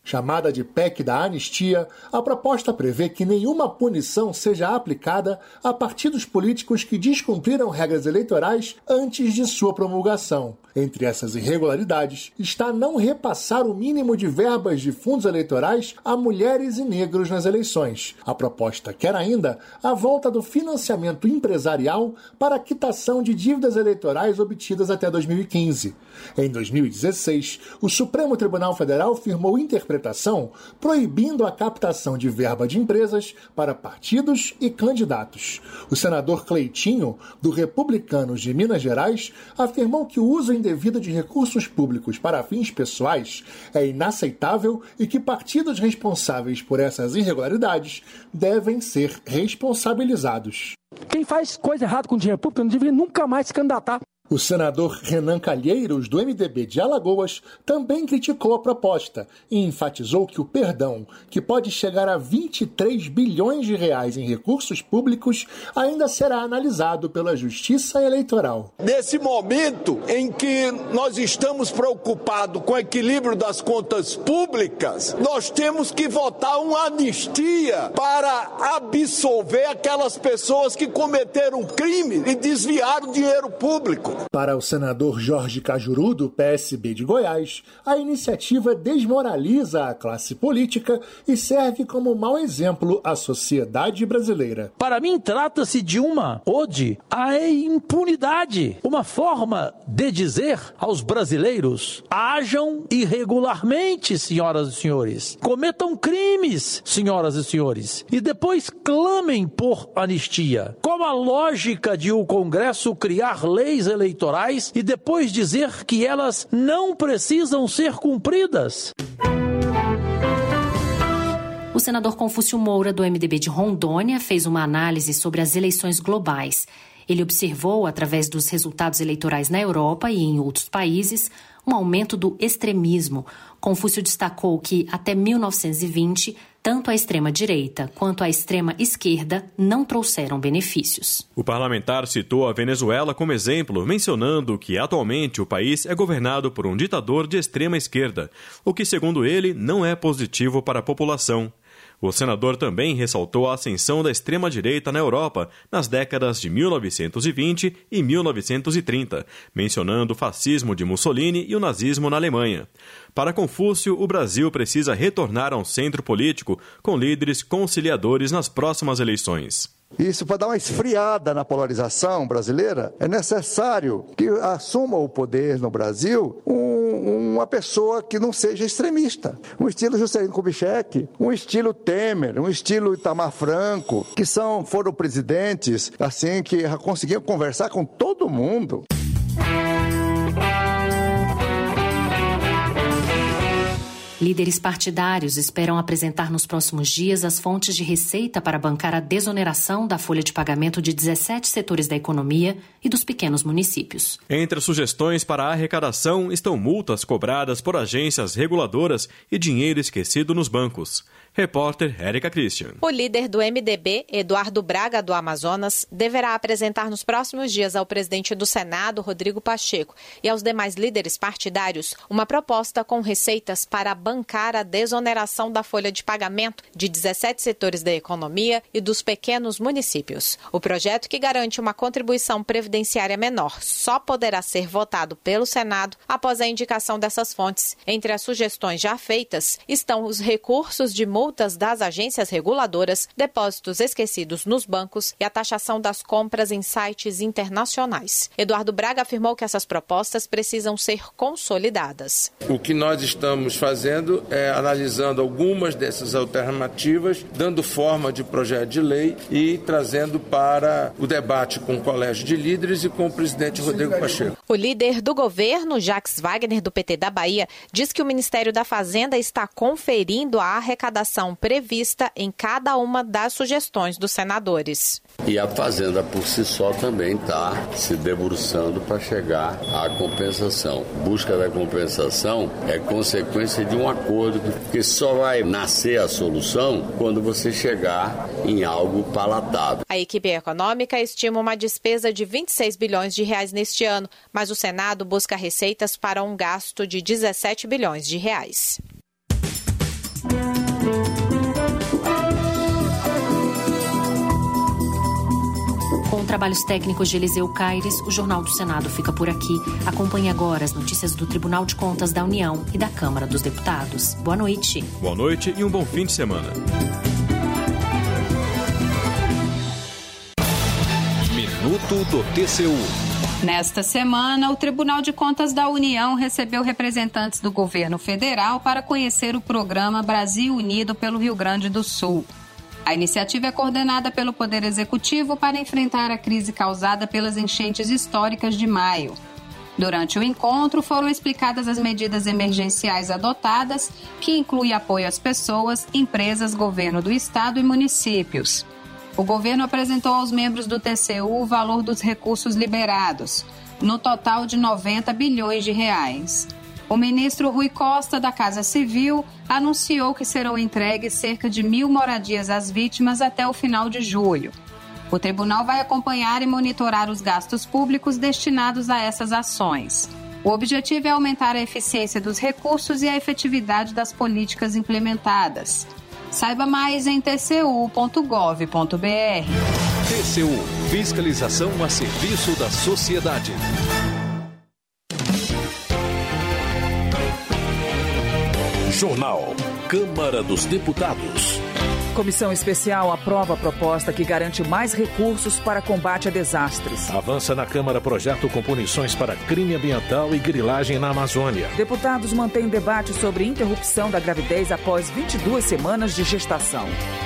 [SPEAKER 6] Chamada de P E C da Anistia, a proposta prevê que nenhuma punição seja aplicada a partidos políticos que descumpriram regras eleitorais antes de sua promulgação. Entre essas irregularidades está não repassar o mínimo de verbas de fundos eleitorais a mulheres e negros nas eleições. A proposta quer ainda a volta do financiamento empresarial para a quitação de dívidas eleitorais obtidas até dois mil e quinze. Em dois mil e dezesseis, o Supremo Tribunal Federal firmou interpretação proibindo a captação de verba de empresas para partidos e candidatos. O senador Cleitinho, do Republicanos de Minas Gerais, afirmou que o uso indevida de recursos públicos para fins pessoais é inaceitável e que partidos responsáveis por essas irregularidades devem ser responsabilizados.
[SPEAKER 16] Quem faz coisa errada com dinheiro público não deveria nunca mais se candidatar.
[SPEAKER 6] O senador Renan Calheiros, do M D B de Alagoas, também criticou a proposta e enfatizou que o perdão, que pode chegar a vinte e três bilhões de reais em recursos públicos, ainda será analisado pela Justiça Eleitoral.
[SPEAKER 17] Nesse momento em que nós estamos preocupados com o equilíbrio das contas públicas, nós temos que votar uma anistia para absolver aquelas pessoas que cometeram crime e desviaram dinheiro público.
[SPEAKER 6] Para o senador Jorge Cajuru, do P S B de Goiás, a iniciativa desmoraliza a classe política e serve como mau exemplo à sociedade brasileira.
[SPEAKER 16] Para mim, trata-se de uma ode à impunidade, uma forma de dizer aos brasileiros: hajam irregularmente, senhoras e senhores, cometam crimes, senhoras e senhores, e depois clamem por anistia. Como a lógica de o Congresso criar leis eleitorais e depois dizer que elas não precisam ser cumpridas.
[SPEAKER 12] O senador Confúcio Moura, do M D B de Rondônia, fez uma análise sobre as eleições globais. Ele observou, através dos resultados eleitorais na Europa e em outros países, um aumento do extremismo. Confúcio destacou que, até mil novecentos e vinte, tanto a extrema-direita quanto a extrema-esquerda não trouxeram benefícios.
[SPEAKER 13] O parlamentar citou a Venezuela como exemplo, mencionando que atualmente o país é governado por um ditador de extrema-esquerda, o que, segundo ele, não é positivo para a população. O senador também ressaltou a ascensão da extrema-direita na Europa nas décadas de mil novecentos e vinte e mil novecentos e trinta, mencionando o fascismo de Mussolini e o nazismo na Alemanha. Para Confúcio, o Brasil precisa retornar a um centro político com líderes conciliadores nas próximas eleições.
[SPEAKER 18] Isso, para dar uma esfriada na polarização brasileira, é necessário que assuma o poder no Brasil um, uma pessoa que não seja extremista. Um estilo Juscelino Kubitschek, um estilo Temer, um estilo Itamar Franco, que são, foram presidentes assim, que conseguiam conversar com todo mundo.
[SPEAKER 12] Líderes partidários esperam apresentar nos próximos dias as fontes de receita para bancar a desoneração da folha de pagamento de dezessete setores da economia e dos pequenos municípios.
[SPEAKER 13] Entre as sugestões para a arrecadação estão multas cobradas por agências reguladoras e dinheiro esquecido nos bancos. Repórter Érica Christian.
[SPEAKER 19] O líder do M D B, Eduardo Braga, do Amazonas, deverá apresentar nos próximos dias ao presidente do Senado, Rodrigo Pacheco, e aos demais líderes partidários uma proposta com receitas para bancar a desoneração da folha de pagamento de dezessete setores da economia e dos pequenos municípios. O projeto, que garante uma contribuição previdenciária menor, só poderá ser votado pelo Senado após a indicação dessas fontes. Entre as sugestões já feitas estão os recursos de multas das agências reguladoras, depósitos esquecidos nos bancos e a taxação das compras em sites internacionais. Eduardo Braga afirmou que essas propostas precisam ser consolidadas.
[SPEAKER 20] O que nós estamos fazendo é analisando algumas dessas alternativas, dando forma de projeto de lei e trazendo para o debate com o Colégio de Líderes e com o presidente Rodrigo Pacheco.
[SPEAKER 19] O líder do governo, Jacques Wagner, do P T da Bahia, diz que o Ministério da Fazenda está conferindo a arrecadação prevista em cada uma das sugestões dos senadores.
[SPEAKER 21] E a Fazenda por si só também está se debruçando para chegar à compensação. Busca da compensação é consequência de um acordo que só vai nascer a solução quando você chegar em algo palatável.
[SPEAKER 19] A equipe econômica estima uma despesa de vinte e seis bilhões de reais neste ano, mas o Senado busca receitas para um gasto de dezessete bilhões de reais.
[SPEAKER 12] trabalhos técnicos de Eliseu Caires, o Jornal do Senado fica por aqui. Acompanhe agora as notícias do Tribunal de Contas da União e da Câmara dos Deputados. Boa noite.
[SPEAKER 13] Boa noite e um bom fim de semana.
[SPEAKER 1] Minuto do T C U.
[SPEAKER 2] Nesta semana, o Tribunal de Contas da União recebeu representantes do governo federal para conhecer o programa Brasil Unido pelo Rio Grande do Sul. A iniciativa é coordenada pelo Poder Executivo para enfrentar a crise causada pelas enchentes históricas de maio. Durante o encontro, foram explicadas as medidas emergenciais adotadas, que incluem apoio às pessoas, empresas, governo do estado e municípios. O governo apresentou aos membros do T C U o valor dos recursos liberados, no total de noventa bilhões de reais. O ministro Rui Costa, da Casa Civil, anunciou que serão entregues cerca de mil moradias às vítimas até o final de julho. O tribunal vai acompanhar e monitorar os gastos públicos destinados a essas ações. O objetivo é aumentar a eficiência dos recursos e a efetividade das políticas implementadas. Saiba mais em t c u ponto gov ponto b r.
[SPEAKER 1] T C U, fiscalização a serviço da sociedade. Jornal Câmara dos Deputados.
[SPEAKER 3] Comissão especial aprova a proposta que garante mais recursos para combate a desastres.
[SPEAKER 7] Avança na Câmara projeto com punições para crime ambiental e grilagem na Amazônia.
[SPEAKER 3] Deputados mantêm debate sobre interrupção da gravidez após vinte e duas semanas de gestação.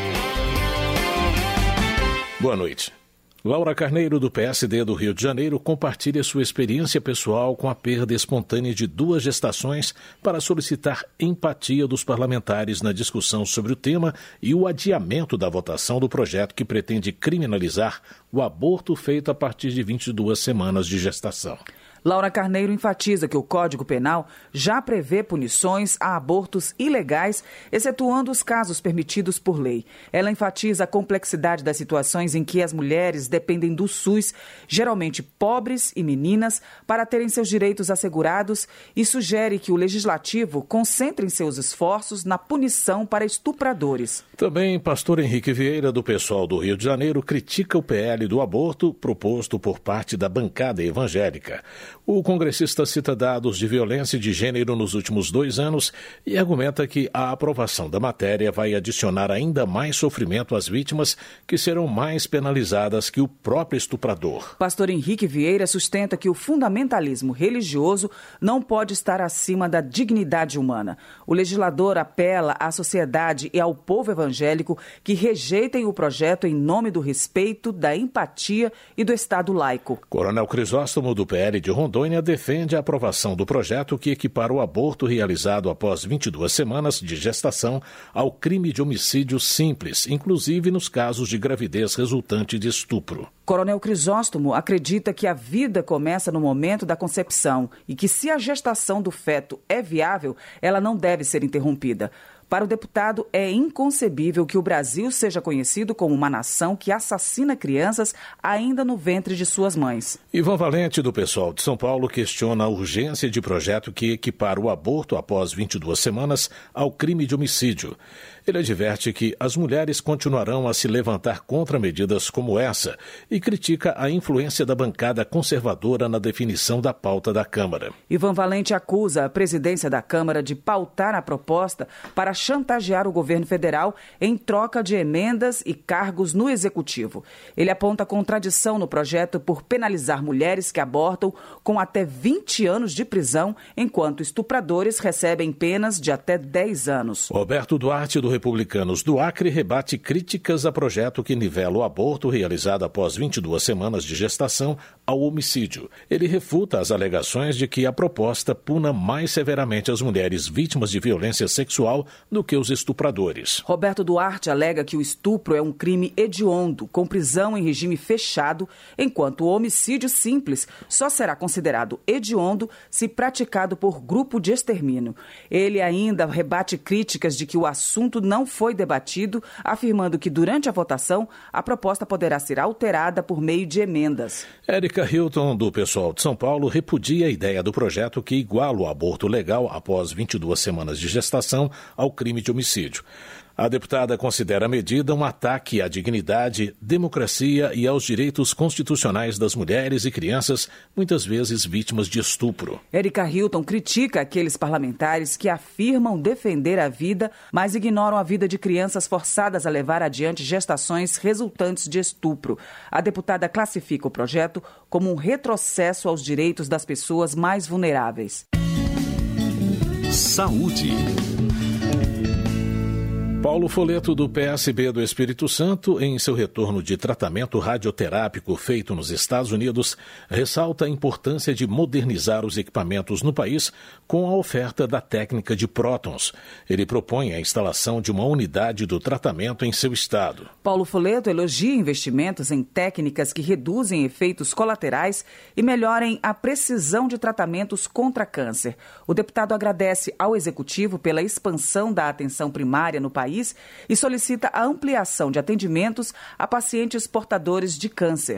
[SPEAKER 7] Boa noite. Laura Carneiro, do P S D do Rio de Janeiro, compartilha sua experiência pessoal com a perda espontânea de duas gestações para solicitar empatia dos parlamentares na discussão sobre o tema e o adiamento da votação do projeto que pretende criminalizar o aborto feito a partir de vinte e duas semanas de gestação.
[SPEAKER 3] Laura Carneiro enfatiza que o Código Penal já prevê punições a abortos ilegais, excetuando os casos permitidos por lei. Ela enfatiza a complexidade das situações em que as mulheres dependem do SUS, geralmente pobres e meninas, para terem seus direitos assegurados e sugere que o Legislativo concentre seus esforços na punição para estupradores.
[SPEAKER 7] Também pastor Henrique Vieira, do Pessoal do Rio de Janeiro, critica o P L do aborto proposto por parte da bancada evangélica. O congressista cita dados de violência de gênero nos últimos dois anos e argumenta que a aprovação da matéria vai adicionar ainda mais sofrimento às vítimas, que serão mais penalizadas que o próprio estuprador.
[SPEAKER 3] Pastor Henrique Vieira sustenta que o fundamentalismo religioso não pode estar acima da dignidade humana. O legislador apela à sociedade e ao povo evangélico que rejeitem o projeto em nome do respeito, da empatia e do Estado laico.
[SPEAKER 7] Coronel Crisóstomo, do P L de Rondônia, defende a aprovação do projeto que equipara o aborto realizado após vinte e duas semanas de gestação ao crime de homicídio simples, inclusive nos casos de gravidez resultante de estupro.
[SPEAKER 3] Coronel Crisóstomo acredita que a vida começa no momento da concepção e que, se a gestação do feto é viável, ela não deve ser interrompida. Para o deputado, é inconcebível que o Brasil seja conhecido como uma nação que assassina crianças ainda no ventre de suas mães.
[SPEAKER 7] Ivan Valente, do Pessoal de São Paulo, questiona a urgência de projeto que equipara o aborto após vinte e duas semanas ao crime de homicídio. Ele adverte que as mulheres continuarão a se levantar contra medidas como essa e critica a influência da bancada conservadora na definição da pauta da Câmara.
[SPEAKER 3] Ivan Valente acusa a presidência da Câmara de pautar a proposta para chantagear o governo federal em troca de emendas e cargos no Executivo. Ele aponta a contradição no projeto por penalizar mulheres que abortam com até vinte anos de prisão, enquanto estupradores recebem penas de até dez anos.
[SPEAKER 7] Roberto Duarte, do Republicanos do Acre, rebate críticas a projeto que nivela o aborto realizado após vinte e duas semanas de gestação ao homicídio. Ele refuta as alegações de que a proposta puna mais severamente as mulheres vítimas de violência sexual do que os estupradores.
[SPEAKER 3] Roberto Duarte alega que o estupro é um crime hediondo, com prisão em regime fechado, enquanto o homicídio simples só será considerado hediondo se praticado por grupo de extermínio. Ele ainda rebate críticas de que o assunto não foi debatido, afirmando que durante a votação a proposta poderá ser alterada por meio de emendas.
[SPEAKER 7] Érica Hilton, do Pessoal de São Paulo, repudia a ideia do projeto que iguala o aborto legal após vinte e duas semanas de gestação ao crime de homicídio. A deputada considera a medida um ataque à dignidade, democracia e aos direitos constitucionais das mulheres e crianças, muitas vezes vítimas de estupro.
[SPEAKER 3] Érica Hilton critica aqueles parlamentares que afirmam defender a vida, mas ignoram a vida de crianças forçadas a levar adiante gestações resultantes de estupro. A deputada classifica o projeto como um retrocesso aos direitos das pessoas mais vulneráveis.
[SPEAKER 1] Saúde.
[SPEAKER 7] Paulo Folleto, do P S B do Espírito Santo, em seu retorno de tratamento radioterápico feito nos Estados Unidos, ressalta a importância de modernizar os equipamentos no país com a oferta da técnica de prótons. Ele propõe a instalação de uma unidade do tratamento em seu estado.
[SPEAKER 3] Paulo Folleto elogia investimentos em técnicas que reduzem efeitos colaterais e melhorem a precisão de tratamentos contra câncer. O deputado agradece ao Executivo pela expansão da atenção primária no país e solicita a ampliação de atendimentos a pacientes portadores de câncer.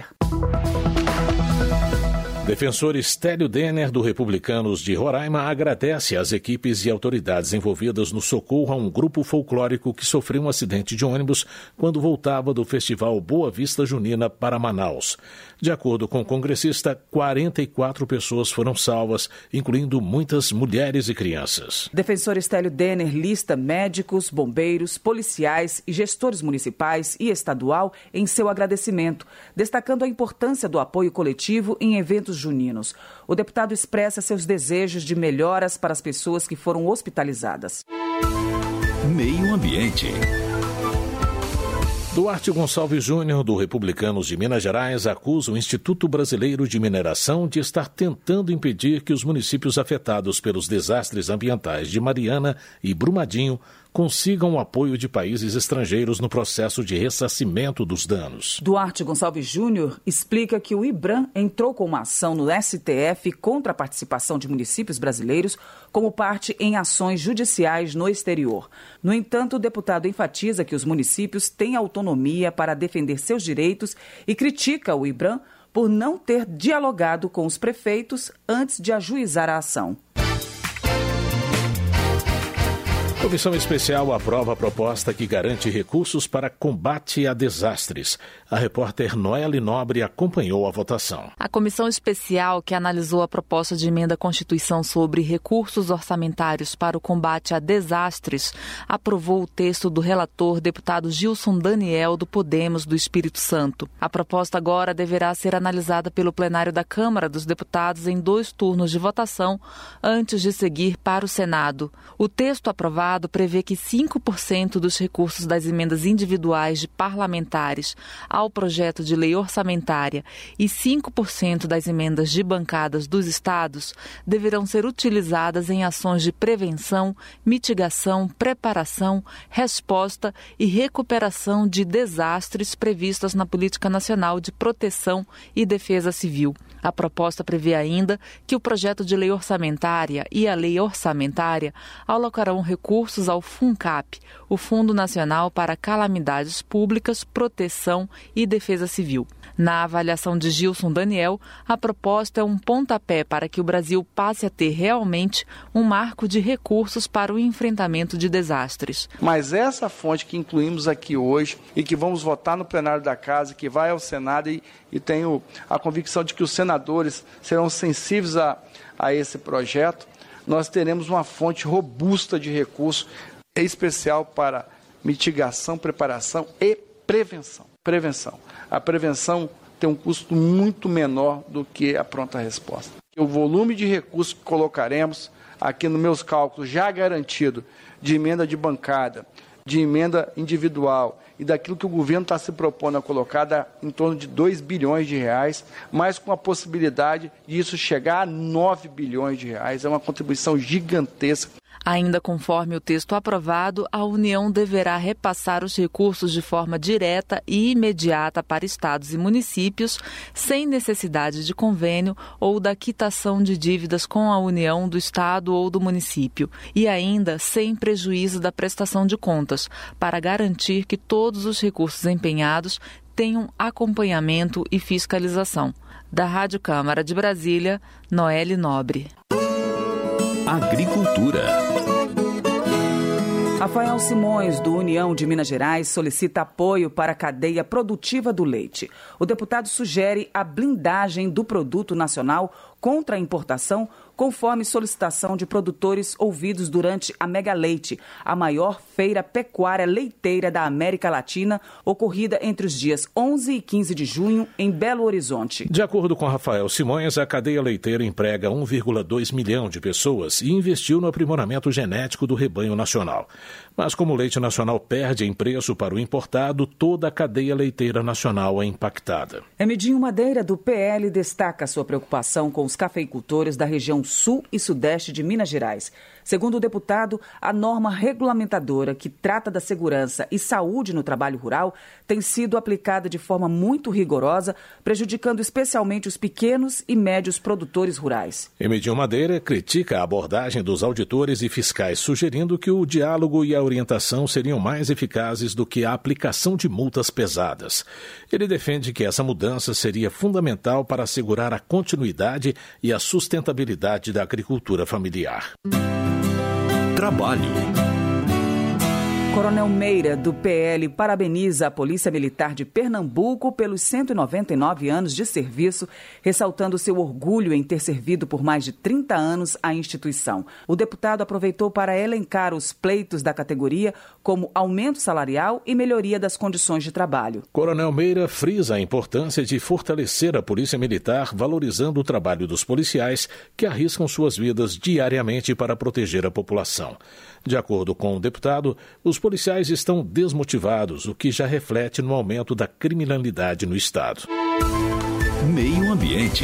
[SPEAKER 7] Defensor Estélio Denner, do Republicanos de Roraima, agradece às equipes e autoridades envolvidas no socorro a um grupo folclórico que sofreu um acidente de ônibus quando voltava do Festival Boa Vista Junina para Manaus. De acordo com o congressista, quarenta e quatro pessoas foram salvas, incluindo muitas mulheres e crianças.
[SPEAKER 3] Defensor Estélio Denner lista médicos, bombeiros, policiais e gestores municipais e estadual em seu agradecimento, destacando a importância do apoio coletivo em eventos juninos. O deputado expressa seus desejos de melhoras para as pessoas que foram hospitalizadas.
[SPEAKER 1] Meio Ambiente.
[SPEAKER 7] Duarte Gonçalves Júnior, do Republicanos de Minas Gerais, acusa o Instituto Brasileiro de Mineração de estar tentando impedir que os municípios afetados pelos desastres ambientais de Mariana e Brumadinho consigam o apoio de países estrangeiros no processo de ressarcimento dos danos.
[SPEAKER 3] Duarte Gonçalves Júnior explica que o IBRAM entrou com uma ação no S T F contra a participação de municípios brasileiros como parte em ações judiciais no exterior. No entanto, o deputado enfatiza que os municípios têm autonomia para defender seus direitos e critica o IBRAM por não ter dialogado com os prefeitos antes de ajuizar a ação.
[SPEAKER 7] Comissão Especial aprova a proposta que garante recursos para combate a desastres. A repórter Noelle Nobre acompanhou a votação.
[SPEAKER 4] A Comissão Especial, que analisou a proposta de emenda à Constituição sobre recursos orçamentários para o combate a desastres, aprovou o texto do relator, deputado Gilson Daniel, do Podemos do Espírito Santo. A proposta agora deverá ser analisada pelo plenário da Câmara dos Deputados em dois turnos de votação, antes de seguir para o Senado. O texto aprovado prevê que cinco por cento dos recursos das emendas individuais de parlamentares ao projeto de lei orçamentária e cinco por cento das emendas de bancadas dos estados deverão ser utilizadas em ações de prevenção, mitigação, preparação, resposta e recuperação de desastres previstas na Política Nacional de Proteção e Defesa Civil. A proposta prevê ainda que o projeto de lei orçamentária e a lei orçamentária alocarão recursos ao FUNCAP, o Fundo Nacional para Calamidades Públicas, Proteção e Defesa Civil. Na avaliação de Gilson Daniel, a proposta é um pontapé para que o Brasil passe a ter realmente um marco de recursos para o enfrentamento de desastres.
[SPEAKER 11] Mas essa fonte que incluímos aqui hoje e que vamos votar no plenário da Casa, que vai ao Senado e, e tenho a convicção de que os senadores serão sensíveis a, a esse projeto, nós teremos uma fonte robusta de recursos especial para mitigação, preparação e prevenção. Prevenção. A prevenção tem um custo muito menor do que a pronta resposta. O volume de recursos que colocaremos aqui nos meus cálculos já garantido de emenda de bancada, de emenda individual e daquilo que o governo está se propondo a colocar dá em torno de dois bilhões de reais, mas com a possibilidade de isso chegar a nove bilhões de reais. É uma contribuição gigantesca.
[SPEAKER 4] Ainda conforme o texto aprovado, a União deverá repassar os recursos de forma direta e imediata para estados e municípios, sem necessidade de convênio ou da quitação de dívidas com a União do estado ou do município, e ainda sem prejuízo da prestação de contas, para garantir que todos os recursos empenhados tenham acompanhamento e fiscalização. Da Rádio Câmara de Brasília, Noelle Nobre.
[SPEAKER 1] Agricultura.
[SPEAKER 3] A Rafael Simões, do União de Minas Gerais, solicita apoio para a cadeia produtiva do leite. O deputado sugere a blindagem do produto nacional contra a importação, conforme solicitação de produtores ouvidos durante a Mega Leite, a maior feira pecuária leiteira da América Latina, ocorrida entre os dias onze e quinze de junho em Belo Horizonte.
[SPEAKER 7] De acordo com Rafael Simões, a cadeia leiteira emprega um vírgula dois milhão de pessoas e investiu no aprimoramento genético do rebanho nacional. Mas como o leite nacional perde em preço para o importado, toda a cadeia leiteira nacional é impactada.
[SPEAKER 3] Emidinho Madeira, do P L, destaca sua preocupação com os cafeicultores da região sul e sudeste de Minas Gerais. Segundo o deputado, a norma regulamentadora que trata da segurança e saúde no trabalho rural tem sido aplicada de forma muito rigorosa, prejudicando especialmente os pequenos e médios produtores rurais.
[SPEAKER 7] Emidinho Madeira critica a abordagem dos auditores e fiscais, sugerindo que o diálogo e a orientação seriam mais eficazes do que a aplicação de multas pesadas. Ele defende que essa mudança seria fundamental para assegurar a continuidade e a sustentabilidade da agricultura familiar.
[SPEAKER 1] Trabalho.
[SPEAKER 3] Coronel Meira, do P L, parabeniza a Polícia Militar de Pernambuco pelos cento e noventa e nove anos de serviço, ressaltando seu orgulho em ter servido por mais de trinta anos à instituição. O deputado aproveitou para elencar os pleitos da categoria, como aumento salarial e melhoria das condições de trabalho.
[SPEAKER 7] Coronel Meira frisa a importância de fortalecer a Polícia Militar, valorizando o trabalho dos policiais que arriscam suas vidas diariamente para proteger a população. De acordo com o deputado, os policiais estão desmotivados, o que já reflete no aumento da criminalidade no estado.
[SPEAKER 1] Meio Ambiente.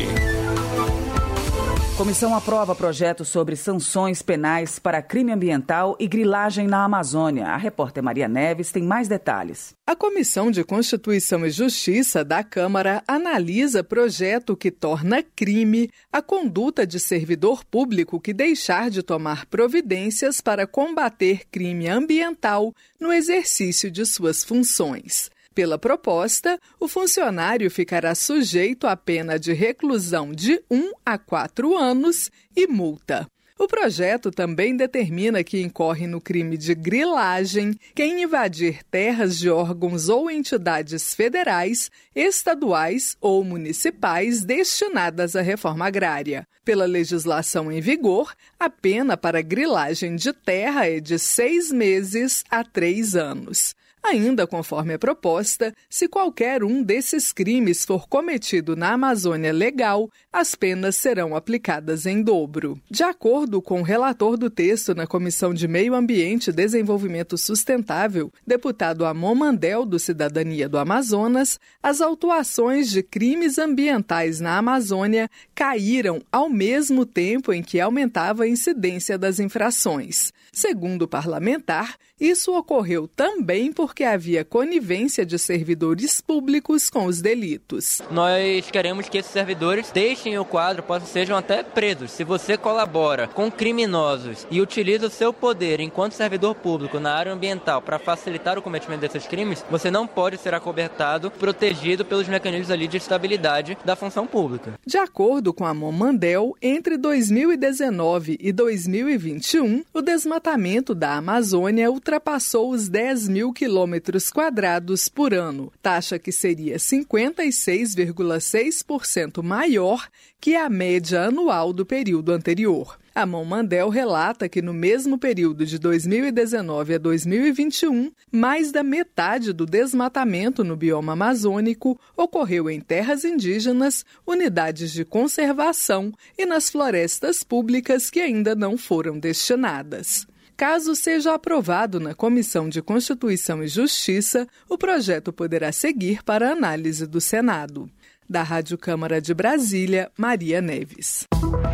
[SPEAKER 3] Comissão aprova projeto sobre sanções penais para crime ambiental e grilagem na Amazônia. A repórter Maria Neves tem mais detalhes.
[SPEAKER 8] A Comissão de Constituição e Justiça da Câmara analisa projeto que torna crime a conduta de servidor público que deixar de tomar providências para combater crime ambiental no exercício de suas funções. Pela proposta, o funcionário ficará sujeito à pena de reclusão de um a quatro anos e multa. O projeto também determina que incorre no crime de grilagem quem invadir terras de órgãos ou entidades federais, estaduais ou municipais destinadas à reforma agrária. Pela legislação em vigor, a pena para grilagem de terra é de seis meses a três anos. Ainda conforme a proposta, se qualquer um desses crimes for cometido na Amazônia Legal, as penas serão aplicadas em dobro. De acordo com o relator do texto na Comissão de Meio Ambiente e Desenvolvimento Sustentável, deputado Amon Mandel, do Cidadania do Amazonas, as autuações de crimes ambientais na Amazônia caíram ao mesmo tempo em que aumentava a incidência das infrações. Segundo o parlamentar, isso ocorreu também porque havia conivência de servidores públicos com os delitos.
[SPEAKER 10] Nós queremos que esses servidores deixem o quadro, possam sejam até presos. Se você colabora com criminosos e utiliza o seu poder enquanto servidor público na área ambiental para facilitar o cometimento desses crimes, você não pode ser acobertado, protegido pelos mecanismos ali de estabilidade da função pública.
[SPEAKER 8] De acordo com Amon Mandel, entre dois mil e dezenove e dois mil e vinte e um, o desmatamento da Amazônia ultrapassou os dez mil quilômetros quadrados por ano, taxa que seria cinquenta e seis vírgula seis por cento maior que a média anual do período anterior. Amon Mandel relata que no mesmo período de dois mil e dezenove a dois mil e vinte e um, mais da metade do desmatamento no bioma amazônico ocorreu em terras indígenas, unidades de conservação e nas florestas públicas que ainda não foram destinadas. Caso seja aprovado na Comissão de Constituição e Justiça, o projeto poderá seguir para análise do Senado. Da Rádio Câmara de Brasília, Maria Neves.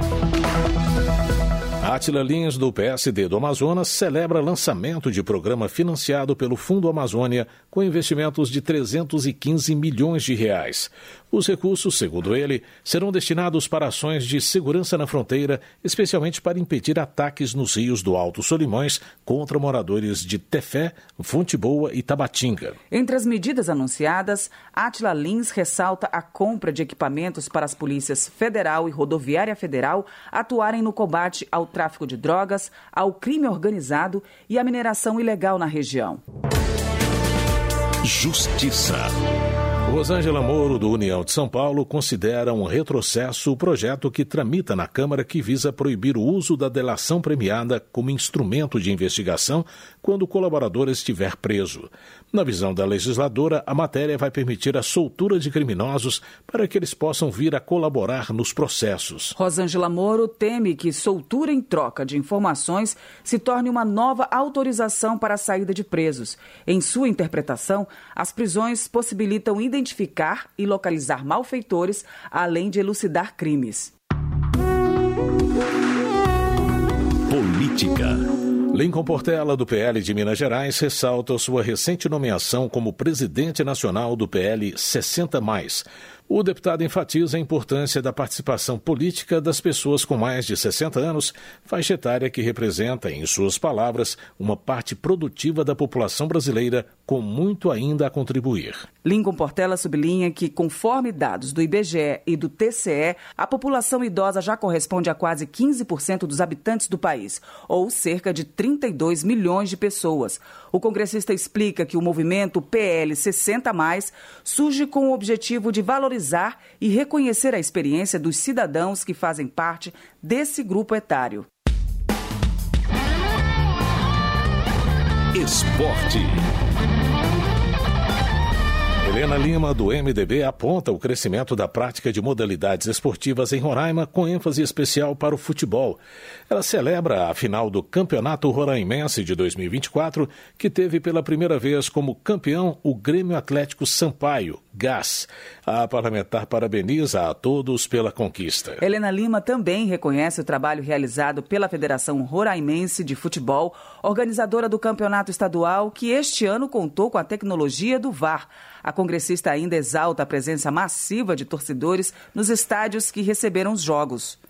[SPEAKER 7] Átila Lins, do P S D do Amazonas, celebra lançamento de programa financiado pelo Fundo Amazônia com investimentos de trezentos e quinze milhões de reais. Os recursos, segundo ele, serão destinados para ações de segurança na fronteira, especialmente para impedir ataques nos rios do Alto Solimões contra moradores de Tefé, Fonte Boa e Tabatinga.
[SPEAKER 3] Entre as medidas anunciadas, Átila Lins ressalta a compra de equipamentos para as polícias federal e rodoviária federal atuarem no combate ao tráfico tráfico de drogas, ao crime organizado e à mineração ilegal na região.
[SPEAKER 1] Justiça.
[SPEAKER 7] Rosângela Moro, do União de São Paulo, considera um retrocesso o projeto que tramita na Câmara que visa proibir o uso da delação premiada como instrumento de investigação quando o colaborador estiver preso. Na visão da legisladora, a matéria vai permitir a soltura de criminosos para que eles possam vir a colaborar nos processos.
[SPEAKER 3] Rosângela Moro teme que soltura em troca de informações se torne uma nova autorização para a saída de presos. Em sua interpretação, as prisões possibilitam identificar e localizar malfeitores, além de elucidar crimes.
[SPEAKER 1] Política.
[SPEAKER 7] Lincoln Portela, do P L de Minas Gerais, ressalta sua recente nomeação como presidente nacional do P L sessenta mais. O deputado enfatiza a importância da participação política das pessoas com mais de sessenta anos, faixa etária que representa, em suas palavras, uma parte produtiva da população brasileira com muito ainda a contribuir.
[SPEAKER 3] Lincoln Portela sublinha que, conforme dados do I B G E e do T C E, a população idosa já corresponde a quase quinze por cento dos habitantes do país, ou cerca de trinta e dois milhões de pessoas. O congressista explica que o movimento P L sessenta mais surge com o objetivo de valorizar e reconhecer a experiência dos cidadãos que fazem parte desse grupo etário.
[SPEAKER 1] Esporte.
[SPEAKER 7] Helena Lima, do M D B, aponta o crescimento da prática de modalidades esportivas em Roraima, com ênfase especial para o futebol. Ela celebra a final do Campeonato Roraimense de dois mil e vinte e quatro, que teve pela primeira vez como campeão o Grêmio Atlético Sampaio, G A S. A parlamentar parabeniza a todos pela conquista.
[SPEAKER 3] Helena Lima também reconhece o trabalho realizado pela Federação Roraimense de Futebol, organizadora do campeonato estadual, que este ano contou com a tecnologia do V A R. A congressista ainda exalta a presença massiva de torcedores nos estádios que receberam os jogos.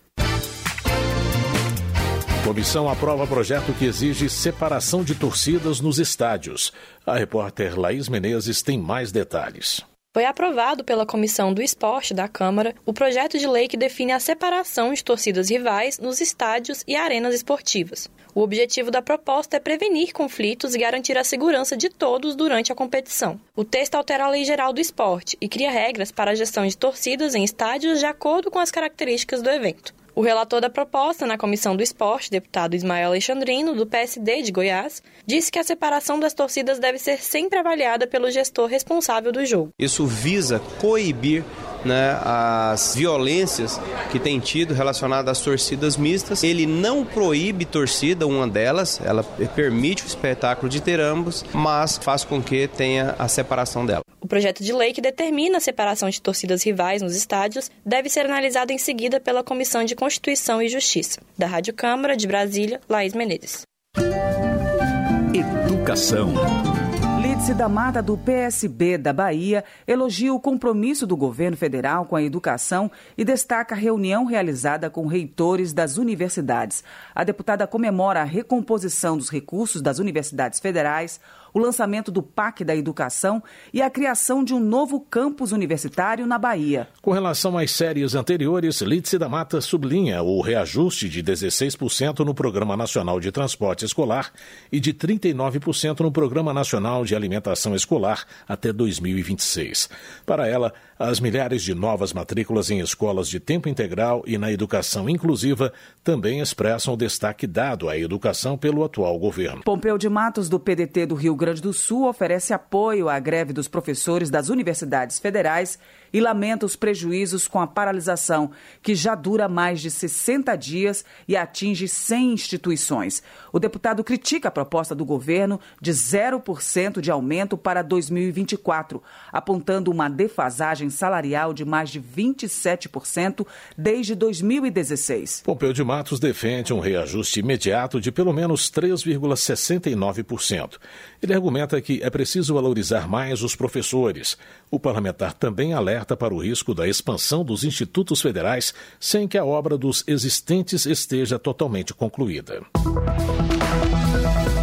[SPEAKER 7] Comissão aprova projeto que exige separação de torcidas nos estádios. A repórter Laís Menezes tem mais detalhes.
[SPEAKER 5] Foi aprovado pela Comissão do Esporte da Câmara o projeto de lei que define a separação de torcidas rivais nos estádios e arenas esportivas. O objetivo da proposta é prevenir conflitos e garantir a segurança de todos durante a competição. O texto altera a Lei Geral do Esporte e cria regras para a gestão de torcidas em estádios de acordo com as características do evento. O relator da proposta na Comissão do Esporte, deputado Ismael Alexandrino, do P S D de Goiás, disse que a separação das torcidas deve ser sempre avaliada pelo gestor responsável do jogo.
[SPEAKER 9] Isso visa coibir, né, as violências que tem tido relacionadas às torcidas mistas. Ele não proíbe torcida, uma delas, ela permite o espetáculo de ter ambos, mas faz com que tenha a separação dela.
[SPEAKER 5] O projeto de lei que determina a separação de torcidas rivais nos estádios deve ser analisado em seguida pela Comissão de Constituição e Justiça. Da Rádio Câmara de Brasília, Laís Menezes.
[SPEAKER 1] Educação.
[SPEAKER 3] Lídice da Mata, do P S B da Bahia, elogia o compromisso do governo federal com a educação e destaca a reunião realizada com reitores das universidades. A deputada comemora a recomposição dos recursos das universidades federais, o lançamento do P A C da Educação e a criação de um novo campus universitário na Bahia.
[SPEAKER 7] Com relação às séries anteriores, Lídice da Mata sublinha o reajuste de dezesseis por cento no Programa Nacional de Transporte Escolar e de trinta e nove por cento no Programa Nacional de Alimentação Escolar até dois mil e vinte e seis. Para ela, as milhares de novas matrículas em escolas de tempo integral e na educação inclusiva também expressam o destaque dado à educação pelo atual governo.
[SPEAKER 3] Pompeu de Matos, do P D T do Rio Grande do Sul, oferece apoio à greve dos professores das universidades federais e lamenta os prejuízos com a paralisação, que já dura mais de sessenta dias e atinge cem instituições. O deputado critica a proposta do governo de zero por cento de aumento para dois mil e vinte e quatro, apontando uma defasagem salarial de mais de vinte e sete por cento desde dois mil e dezesseis.
[SPEAKER 7] Pompeu de Matos defende um reajuste imediato de pelo menos três vírgula sessenta e nove por cento. Ele argumenta que é preciso valorizar mais os professores. O parlamentar também alerta para o risco da expansão dos institutos federais sem que a obra dos existentes esteja totalmente concluída.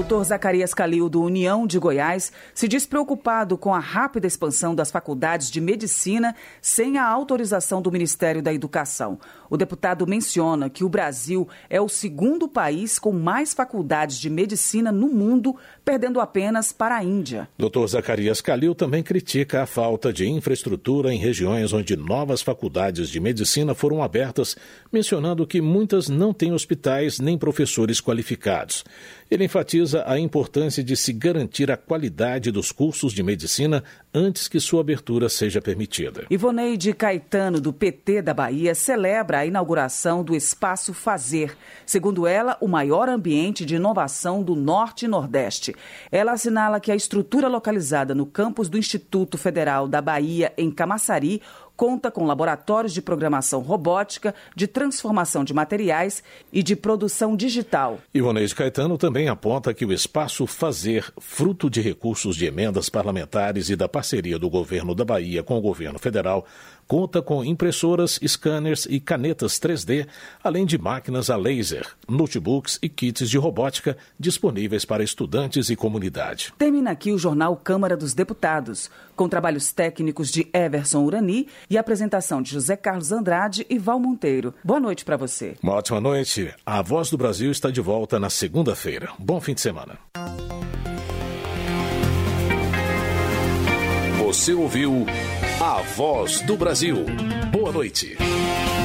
[SPEAKER 3] doutor Zacarias Calil, do União de Goiás, se diz preocupado com a rápida expansão das faculdades de medicina sem a autorização do Ministério da Educação. O deputado menciona que o Brasil é o segundo país com mais faculdades de medicina no mundo, perdendo apenas para a Índia.
[SPEAKER 7] doutor Zacarias Calil também critica a falta de infraestrutura em regiões onde novas faculdades de medicina foram abertas, mencionando que muitas não têm hospitais nem professores qualificados. Ele enfatiza a importância de se garantir a qualidade dos cursos de medicina antes que sua abertura seja permitida.
[SPEAKER 3] Ivoneide Caetano, do P T da Bahia, celebra a inauguração do Espaço Fazer, segundo ela, o maior ambiente de inovação do Norte e Nordeste. Ela assinala que a estrutura localizada no campus do Instituto Federal da Bahia, em Camaçari, conta com laboratórios de programação robótica, de transformação de materiais e de produção digital.
[SPEAKER 7] Ivoneide Caetano também aponta que o Espaço Fazer, fruto de recursos de emendas parlamentares e da parceria do governo da Bahia com o governo federal, conta com impressoras, scanners e canetas três D, além de máquinas a laser, notebooks e kits de robótica disponíveis para estudantes e comunidade.
[SPEAKER 3] Termina aqui o jornal Câmara dos Deputados, com trabalhos técnicos de Everson Urani e apresentação de José Carlos Andrade e Val Monteiro. Boa noite para você.
[SPEAKER 7] Uma ótima noite. A Voz do Brasil está de volta na segunda-feira. Bom fim de semana.
[SPEAKER 1] Você ouviu A Voz do Brasil. Boa noite.